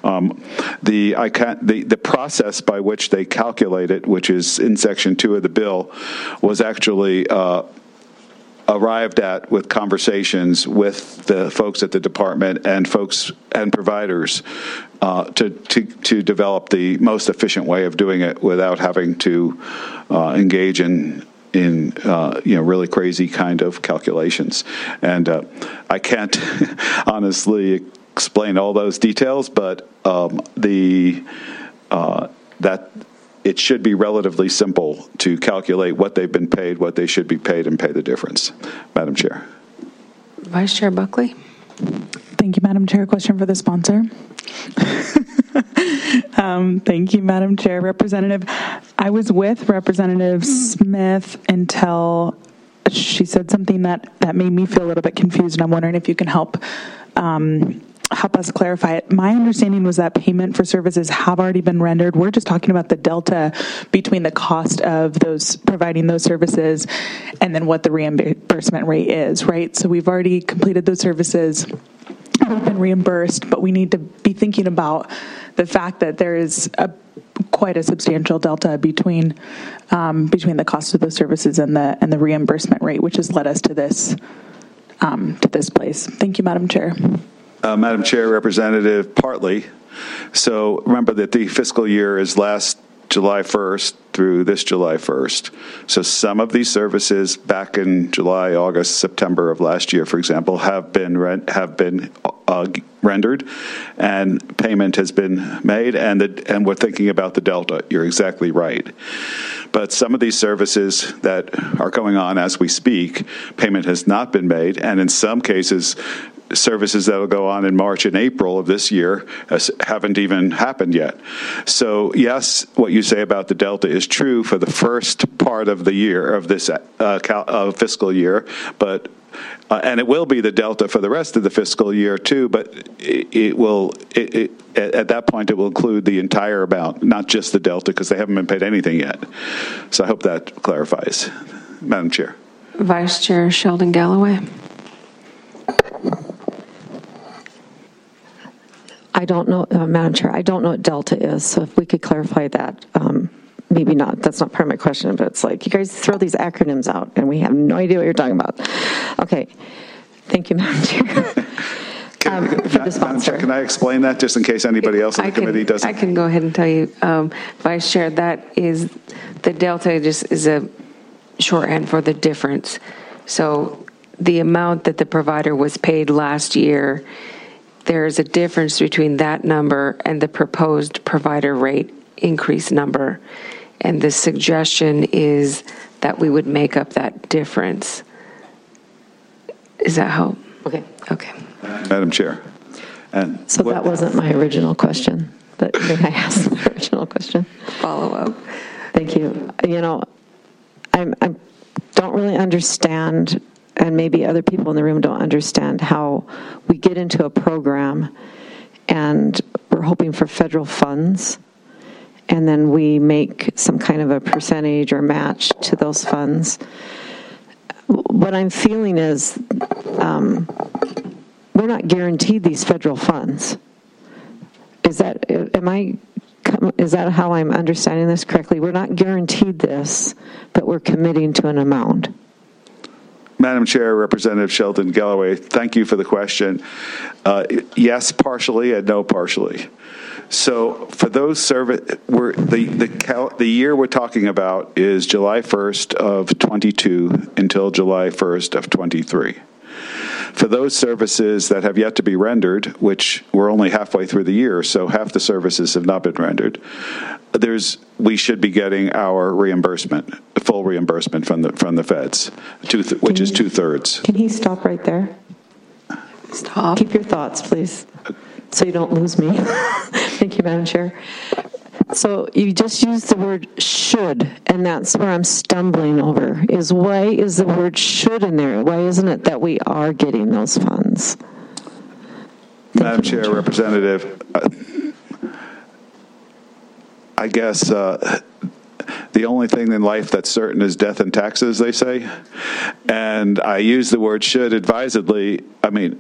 The process by which they calculate it, which is in Section 2 of the bill, was actually arrived at with conversations with the folks at the department and folks and providers to develop the most efficient way of doing it without having to engage in really crazy kind of calculations. And I can't honestly explain all those details, but it should be relatively simple to calculate what they've been paid, what they should be paid, and pay the difference. Madam Chair. Vice Chair Buckley. Thank you, Madam Chair. Question for the sponsor. Thank you, Madam Chair. Representative, I was with Representative Smith until she said something that made me feel a little bit confused, and I'm wondering if you can help us clarify it. My understanding was that payment for services have already been rendered. We're just talking about the delta between the cost of those providing those services and then what the reimbursement rate is, right? So we've already completed those services, we've been reimbursed, but we need to be thinking about the fact that there is quite a substantial delta between the cost of those services and the reimbursement rate, which has led us to this place. Thank you, Madam Chair. Madam Chair, Representative, partly. So remember that the fiscal year is last July 1st through this July 1st. So some of these services back in July, August, September of last year, for example, have been rendered, and payment has been made, and we're thinking about the delta. You're exactly right. But some of these services that are going on as we speak, payment has not been made, and in some cases, services that will go on in March and April of this year haven't even happened yet. So yes, what you say about the delta is true for the first part of the year of this fiscal year, but and it will be the delta for the rest of the fiscal year too. But at that point it will include the entire amount, not just the delta, because they haven't been paid anything yet. So I hope that clarifies, Madam Chair. Vice Chair Sheldon Galloway. I don't know, Madam Chair, I don't know what delta is, so if we could clarify that, be maybe not, that's not part of my question, but it's like, you guys throw these acronyms out, and we have no idea what you're talking about. Okay. Thank you, Madam Chair. For the sponsor. Can I explain that just in case anybody else in the committee doesn't? I can go ahead and tell you, Vice Chair, that is, the delta just is a shorthand for the difference. So the amount that the provider was paid last year, there is a difference between that number and the proposed provider rate increase number. And the suggestion is that we would make up that difference. Is that how? Okay. Okay. Madam Chair. So that wasn't my original question, but may I ask the original question? Follow up. Thank you. You know, I don't really understand, and maybe other people in the room don't understand, how we get into a program and we're hoping for federal funds, and then we make some kind of a percentage or match to those funds. What I'm feeling is we're not guaranteed these federal funds. Is that how I'm understanding this correctly? We're not guaranteed this, but we're committing to an amount. Madam Chair, Representative Sheldon Galloway, thank you for the question. Yes, partially, and no, partially. So for those the year we're talking about is July 1st of 22 until July 1st of 23. For those services that have yet to be rendered, which we're only halfway through the year, so half the services have not been rendered, we should be getting our reimbursement, full reimbursement from the feds, which is 2/3. Can he stop right there? Stop. Keep your thoughts, please, so you don't lose me. Thank you, Madam Chair. So you just used the word should, and that's where I'm stumbling over, is why is the word should in there? Why isn't it that we are getting those funds? Madam Chair, Representative, I guess the only thing in life that's certain is death and taxes, they say. And I use the word should advisedly. I mean,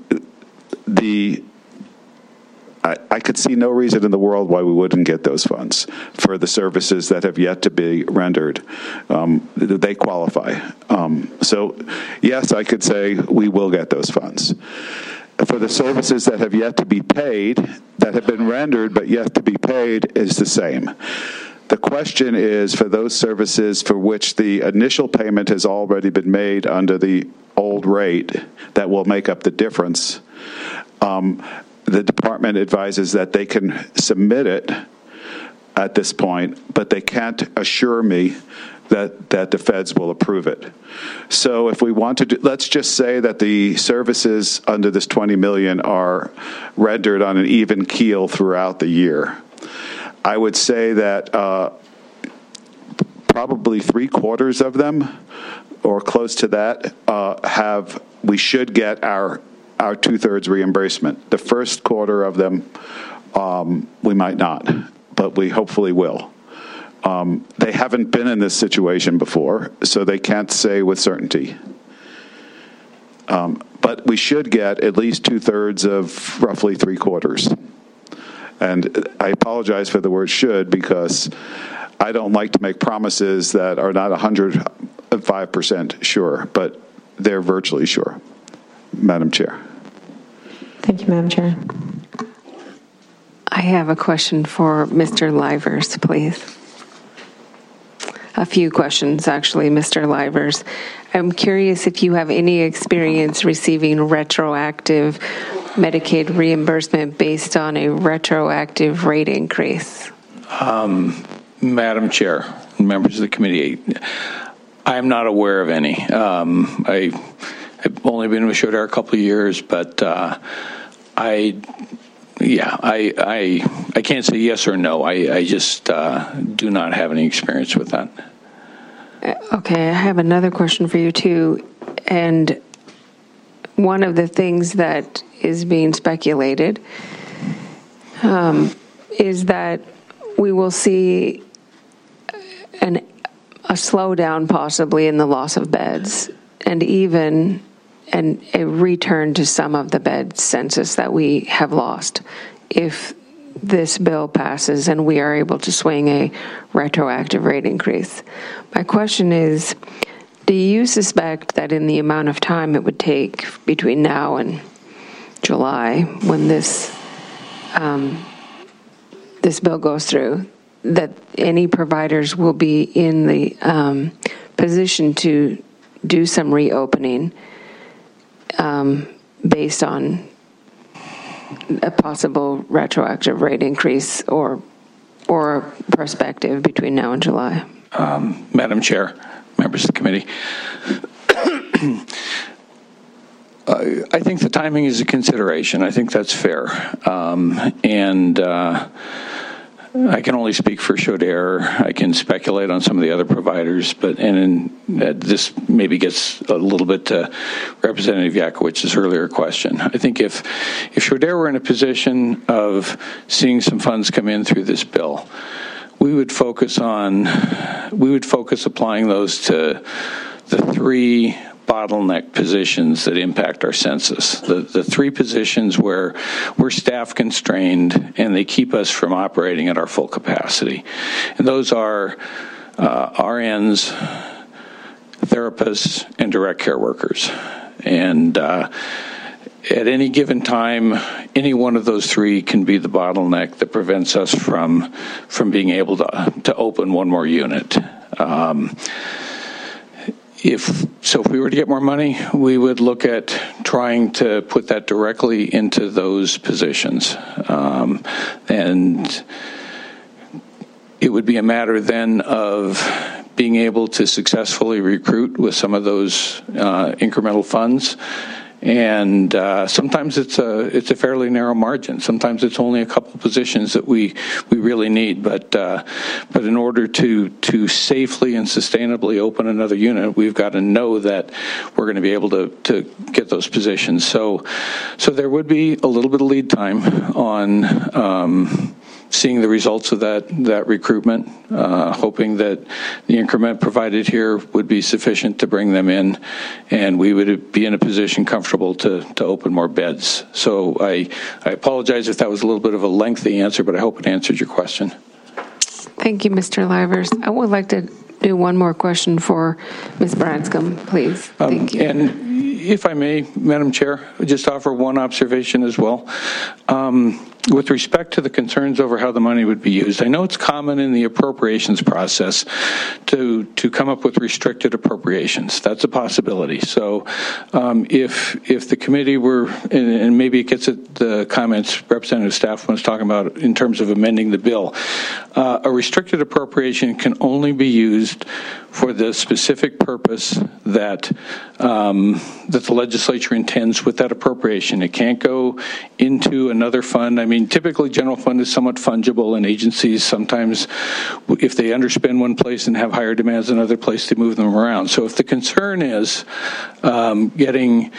I could see no reason in the world why we wouldn't get those funds for the services that have yet to be rendered. They qualify. So, yes, I could say we will get those funds. For the services that have yet to be paid, that have been rendered but yet to be paid, is the same. The question is for those services for which the initial payment has already been made under the old rate that will make up the difference. The department advises that they can submit it at this point, but they can't assure me that the feds will approve it. So if we want to let's just say that the services under this $20 million are rendered on an even keel throughout the year. I would say that probably 3/4 of them, or close to that, we should get our 2/3 reimbursement. The first quarter of them, we might not, but we hopefully will. They haven't been in this situation before, so they can't say with certainty. But we should get at least 2/3 of roughly 3/4. And I apologize for the word should, because I don't like to make promises that are not 105% sure, but they're virtually sure. Madam Chair. Thank you, Madam Chair. I have a question for Mr. Livers, please. A few questions, actually, Mr. Livers. I'm curious if you have any experience receiving retroactive Medicaid reimbursement based on a retroactive rate increase. Madam Chair, members of the committee, I am not aware of any. I've only been with Shodar a couple of years, but I can't say yes or no. I just do not have any experience with that. Okay, I have another question for you too. And one of the things that is being speculated is that we will see a slowdown possibly in the loss of beds, and even a return to some of the bed census that we have lost if this bill passes and we are able to swing a retroactive rate increase. My question is, do you suspect that in the amount of time it would take between now and July, when this bill goes through, that any providers will be in the position to do some reopening based on a possible retroactive rate increase or perspective between now and July? Madam Chair, members of the committee, I think the timing is a consideration. I think that's fair. I can only speak for Chaudhary. I can speculate on some of the other providers, this maybe gets a little bit to Representative Yakowicz's earlier question. I think if Chaudhary were in a position of seeing some funds come in through this bill, we would focus applying those to the three bottleneck positions that impact our census. The three positions where we're staff constrained and they keep us from operating at our full capacity. And those are RNs, therapists, and direct care workers. And at any given time, any one of those three can be the bottleneck that prevents us from being able to open one more unit. If we were to get more money, we would look at trying to put that directly into those positions. And it would be a matter then of being able to successfully recruit with some of those incremental funds. And sometimes it's a fairly narrow margin. Sometimes it's only a couple positions that we really need. But in order to safely and sustainably open another unit, we've got to know that we're going to be able to get those positions. So there would be a little bit of lead time on seeing the results of that recruitment, hoping that the increment provided here would be sufficient to bring them in, and we would be in a position comfortable to open more beds. So I apologize if that was a little bit of a lengthy answer, but I hope it answered your question. Thank you, Mr. Livers. I would like to do one more question for Ms. Branscombe, please. Thank you. And if I may, Madam Chair, just offer one observation as well. With respect to the concerns over how the money would be used, I know it's common in the appropriations process to come up with restricted appropriations. That's a possibility. So if the committee were, and maybe it gets at the comments Representative Staffman was talking about in terms of amending the bill, a restricted appropriation can only be used for the specific purpose that the legislature intends with that appropriation. It can't go into another fund. I mean, typically general fund is somewhat fungible, and agencies sometimes, if they underspend one place and have higher demands in another place, they move them around. So if the concern is having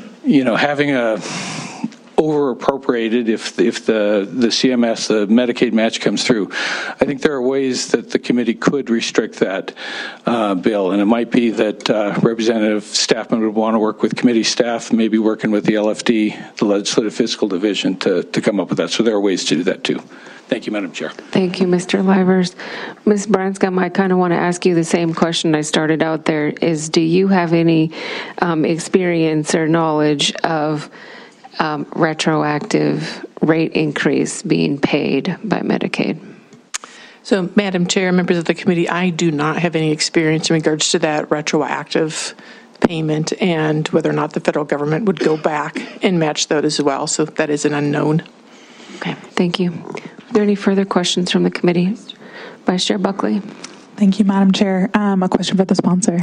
a over appropriated if the CMS, the Medicaid match comes through, I think there are ways that the committee could restrict that bill, and it might be that Representative Staffman would want to work with committee staff, maybe working with the LFD, the Legislative Fiscal Division, to come up with that. So there are ways to do that too. Thank you, Madam Chair. Thank you, Mr. Livers. Ms. Branscombe, I kind of want to ask you the same question I started out there, is do you have any experience or knowledge of retroactive rate increase being paid by Medicaid? So, Madam Chair, members of the committee, I do not have any experience in regards to that retroactive payment and whether or not the federal government would go back and match that as well. So that is an unknown. Okay, thank you. Are there any further questions from the committee? Vice Chair Buckley. Thank you, Madam Chair. A question for the sponsor.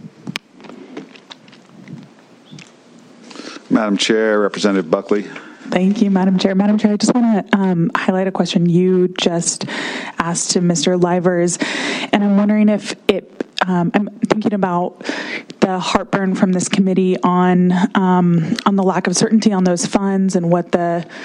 Madam Chair, Representative Buckley. Thank you, Madam Chair. Madam Chair, I just want to highlight a question you just asked to Mr. Livers, and I'm wondering if I'm thinking about the heartburn from this committee on the lack of certainty on those funds and what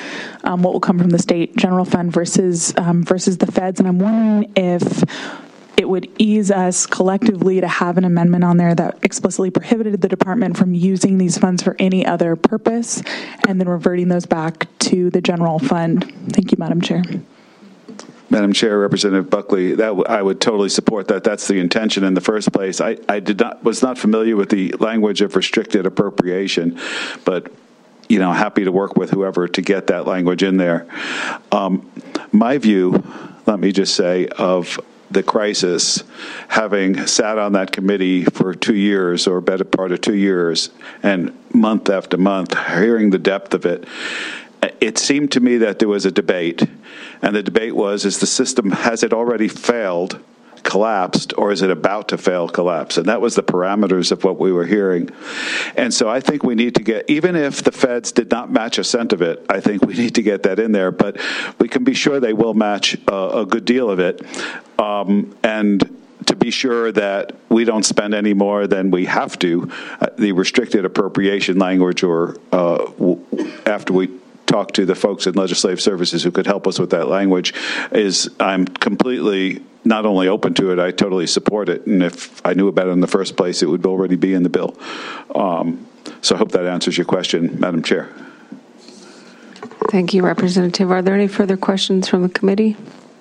will come from the state general fund versus the feds, and I'm wondering if it would ease us collectively to have an amendment on there that explicitly prohibited the department from using these funds for any other purpose and then reverting those back to the general fund. Thank you, Madam Chair. Madam Chair, Representative Buckley, I would totally support that. That's the intention in the first place. I was not familiar with the language of restricted appropriation, but happy to work with whoever to get that language in there. My view, let me just say, of the crisis, having sat on that committee for 2 years or better part of 2 years, and month after month, hearing the depth of it, it seemed to me that there was a debate, and the debate was, is the system, has it already failed, collapsed, or is it about to fail, collapse? And that was the parameters of what we were hearing. And so I think we need to get, even if the feds did not match a cent of it, I think we need to get that in there, but we can be sure they will match a good deal of it. And to be sure that we don't spend any more than we have to, the restricted appropriation language, or after we talk to the folks in legislative services who could help us with that language, I'm completely not only open to it, I totally support it. And if I knew about it in the first place, it would already be in the bill. So I hope that answers your question, Madam Chair. Thank you, Representative. Are there any further questions from the committee?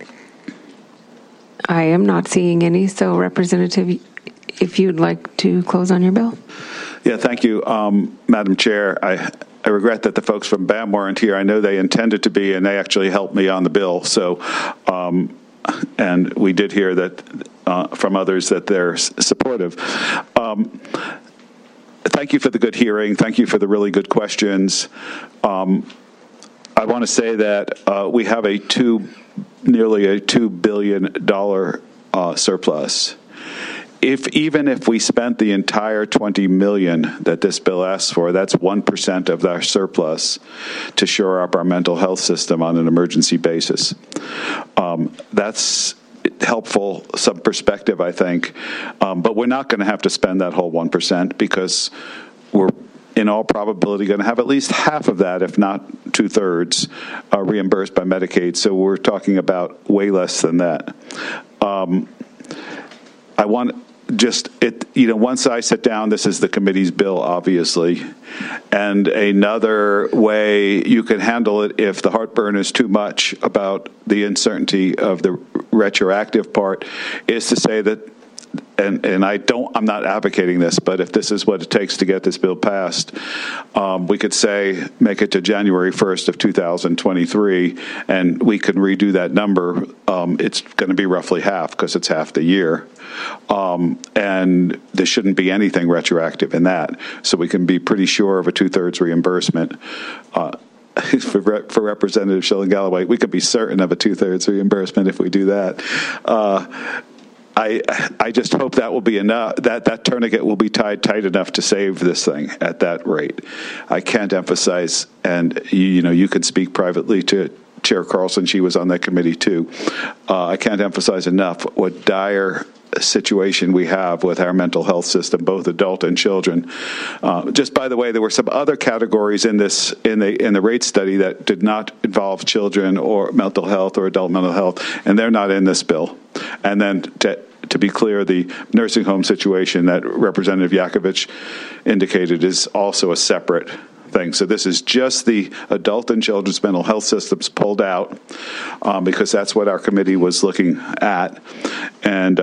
I am not seeing any. So, Representative, if you'd like to close on your bill. Yeah, thank you, Madam Chair. I regret that the folks from BAM weren't here. I know they intended to be, and they actually helped me on the bill. So, and we did hear that from others that they're supportive. Thank you for the good hearing. Thank you for the really good questions. I want to say that we have nearly a $2 billion surplus. Even if we spent the entire $20 million that this bill asks for, that's 1% of our surplus to shore up our mental health system on an emergency basis. That's helpful, some perspective, I think. But we're not going to have to spend that whole 1% because we're, in all probability, going to have at least half of that, if not 2/3, reimbursed by Medicaid. So we're talking about way less than that. I want once I sit down, this is the committee's bill, obviously. And another way you can handle it if the heartburn is too much about the uncertainty of the retroactive part is to say that, and I'm not advocating this, but if this is what it takes to get this bill passed, we could say, make it to January 1st of 2023, and we can redo that number. It's going to be roughly half because it's half the year. And there shouldn't be anything retroactive in that. So we can be pretty sure of a 2/3 reimbursement. For Representative Sheldon Galloway, we could be certain of a 2/3 reimbursement if we do that. I just hope that will be enough, that tourniquet will be tied tight enough to save this thing at that rate. I can't emphasize, and you can speak privately to Chair Carlson, she was on that committee too. I can't emphasize enough what dire situation we have with our mental health system, both adult and children. Just by the way, there were some other categories in the rate study that did not involve children or mental health or adult mental health, and they're not in this bill. And then to be clear, the nursing home situation that Representative Yakovich indicated is also a separate thing. So this is just the adult and children's mental health systems pulled out because that's what our committee was looking at. And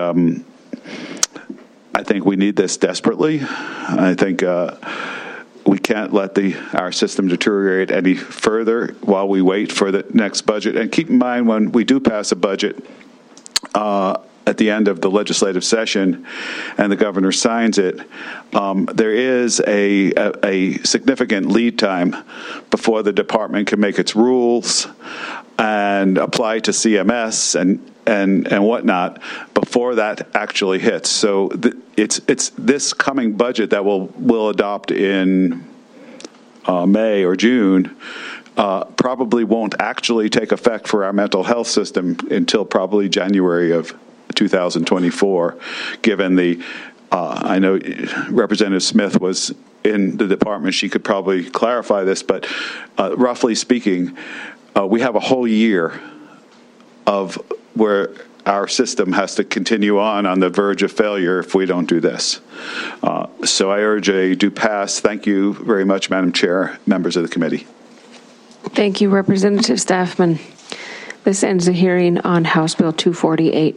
I think we need this desperately. I think we can't let our system deteriorate any further while we wait for the next budget. And keep in mind, when we do pass a budget at the end of the legislative session and the governor signs it, there is a significant lead time before the department can make its rules and apply to CMS and whatnot before that actually hits. So it's this coming budget that we'll adopt in May or June probably won't actually take effect for our mental health system until probably January of 2024, given I know Representative Smith was in the department. She could probably clarify this, but roughly speaking, we have a whole year of where our system has to continue on the verge of failure if we don't do this. So I urge a do pass. Thank you very much, Madam Chair, members of the committee. Thank you, Representative Staffman. This ends the hearing on House Bill 248.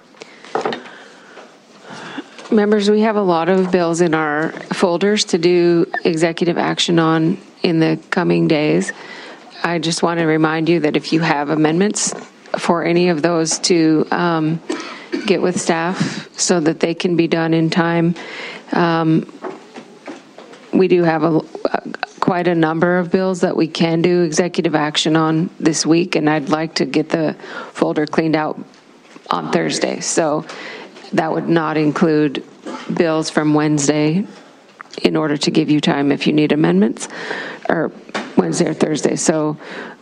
Members, we have a lot of bills in our folders to do executive action on in the coming days. I just want to remind you that if you have amendments for any of those to get with staff so that they can be done in time. We do have quite a number of bills that we can do executive action on this week, and I'd like to get the folder cleaned out on Thursday. So that would not include bills from Wednesday in order to give you time if you need amendments, or Wednesday or Thursday. So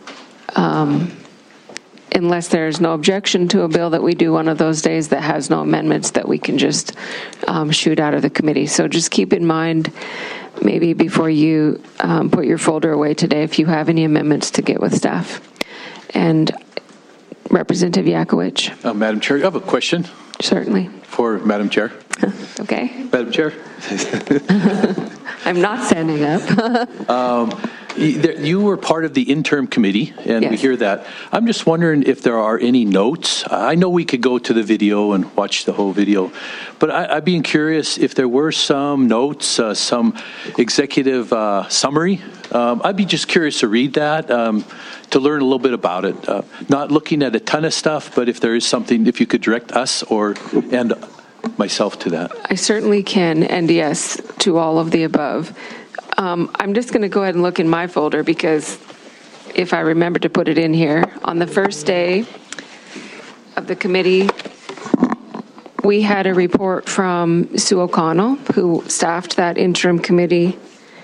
unless there's no objection to a bill that we do one of those days that has no amendments, that we can just shoot out of the committee. So just keep in mind, maybe before you put your folder away today, if you have any amendments to get with staff. And Representative Yakowicz. Madam Chair, I have a question. Certainly. For Madam Chair. Okay. Madam Chair. I'm not standing up. You were part of the interim committee, and yes. We hear that. I'm just wondering if there are any notes. I know we could go to the video and watch the whole video, but I'd be curious if there were some notes, some executive summary. I'd be just curious to read that, to learn a little bit about it. Not looking at a ton of stuff, but if there is something, if you could direct us and myself to that. I certainly can, and yes, to all of the above. I'm just going to go ahead and look in my folder, because if I remember to put it in here, on the first day of the committee, we had a report from Sue O'Connell, who staffed that interim committee.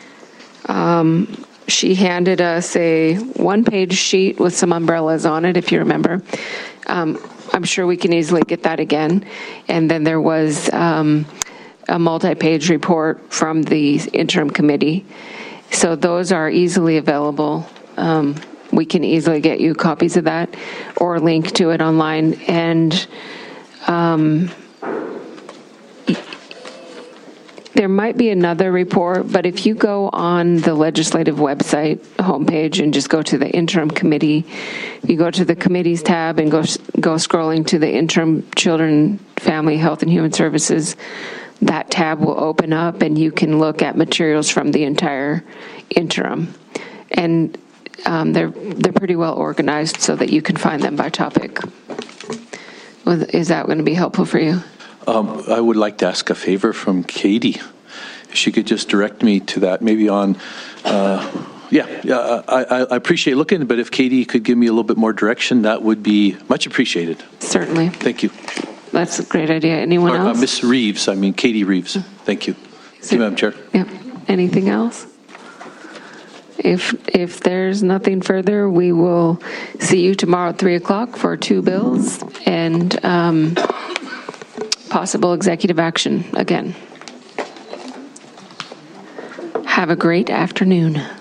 She handed us a one-page sheet with some umbrellas on it, if you remember. I'm sure we can easily get that again. And then there was a multi-page report from the interim committee. So those are easily available. We can easily get you copies of that or link to it online. And there might be another report, but if you go on the legislative website homepage and just go to the interim committee, you go to the committees tab and go scrolling to the interim children, family, health, and human services, that tab will open up and you can look at materials from the entire interim. And they're pretty well organized so that you can find them by topic. Is that going to be helpful for you? I would like to ask a favor from Katie. If she could just direct me to that, maybe on, I appreciate looking, but if Katie could give me a little bit more direction, that would be much appreciated. Certainly. Thank you. That's a great idea. Anyone else? Miss Reeves, Katie Reeves. Thank you. Thank you, Madam Chair. Yeah. Anything else? If there's nothing further, we will see you tomorrow at 3:00 for 2 bills and possible executive action again. Have a great afternoon.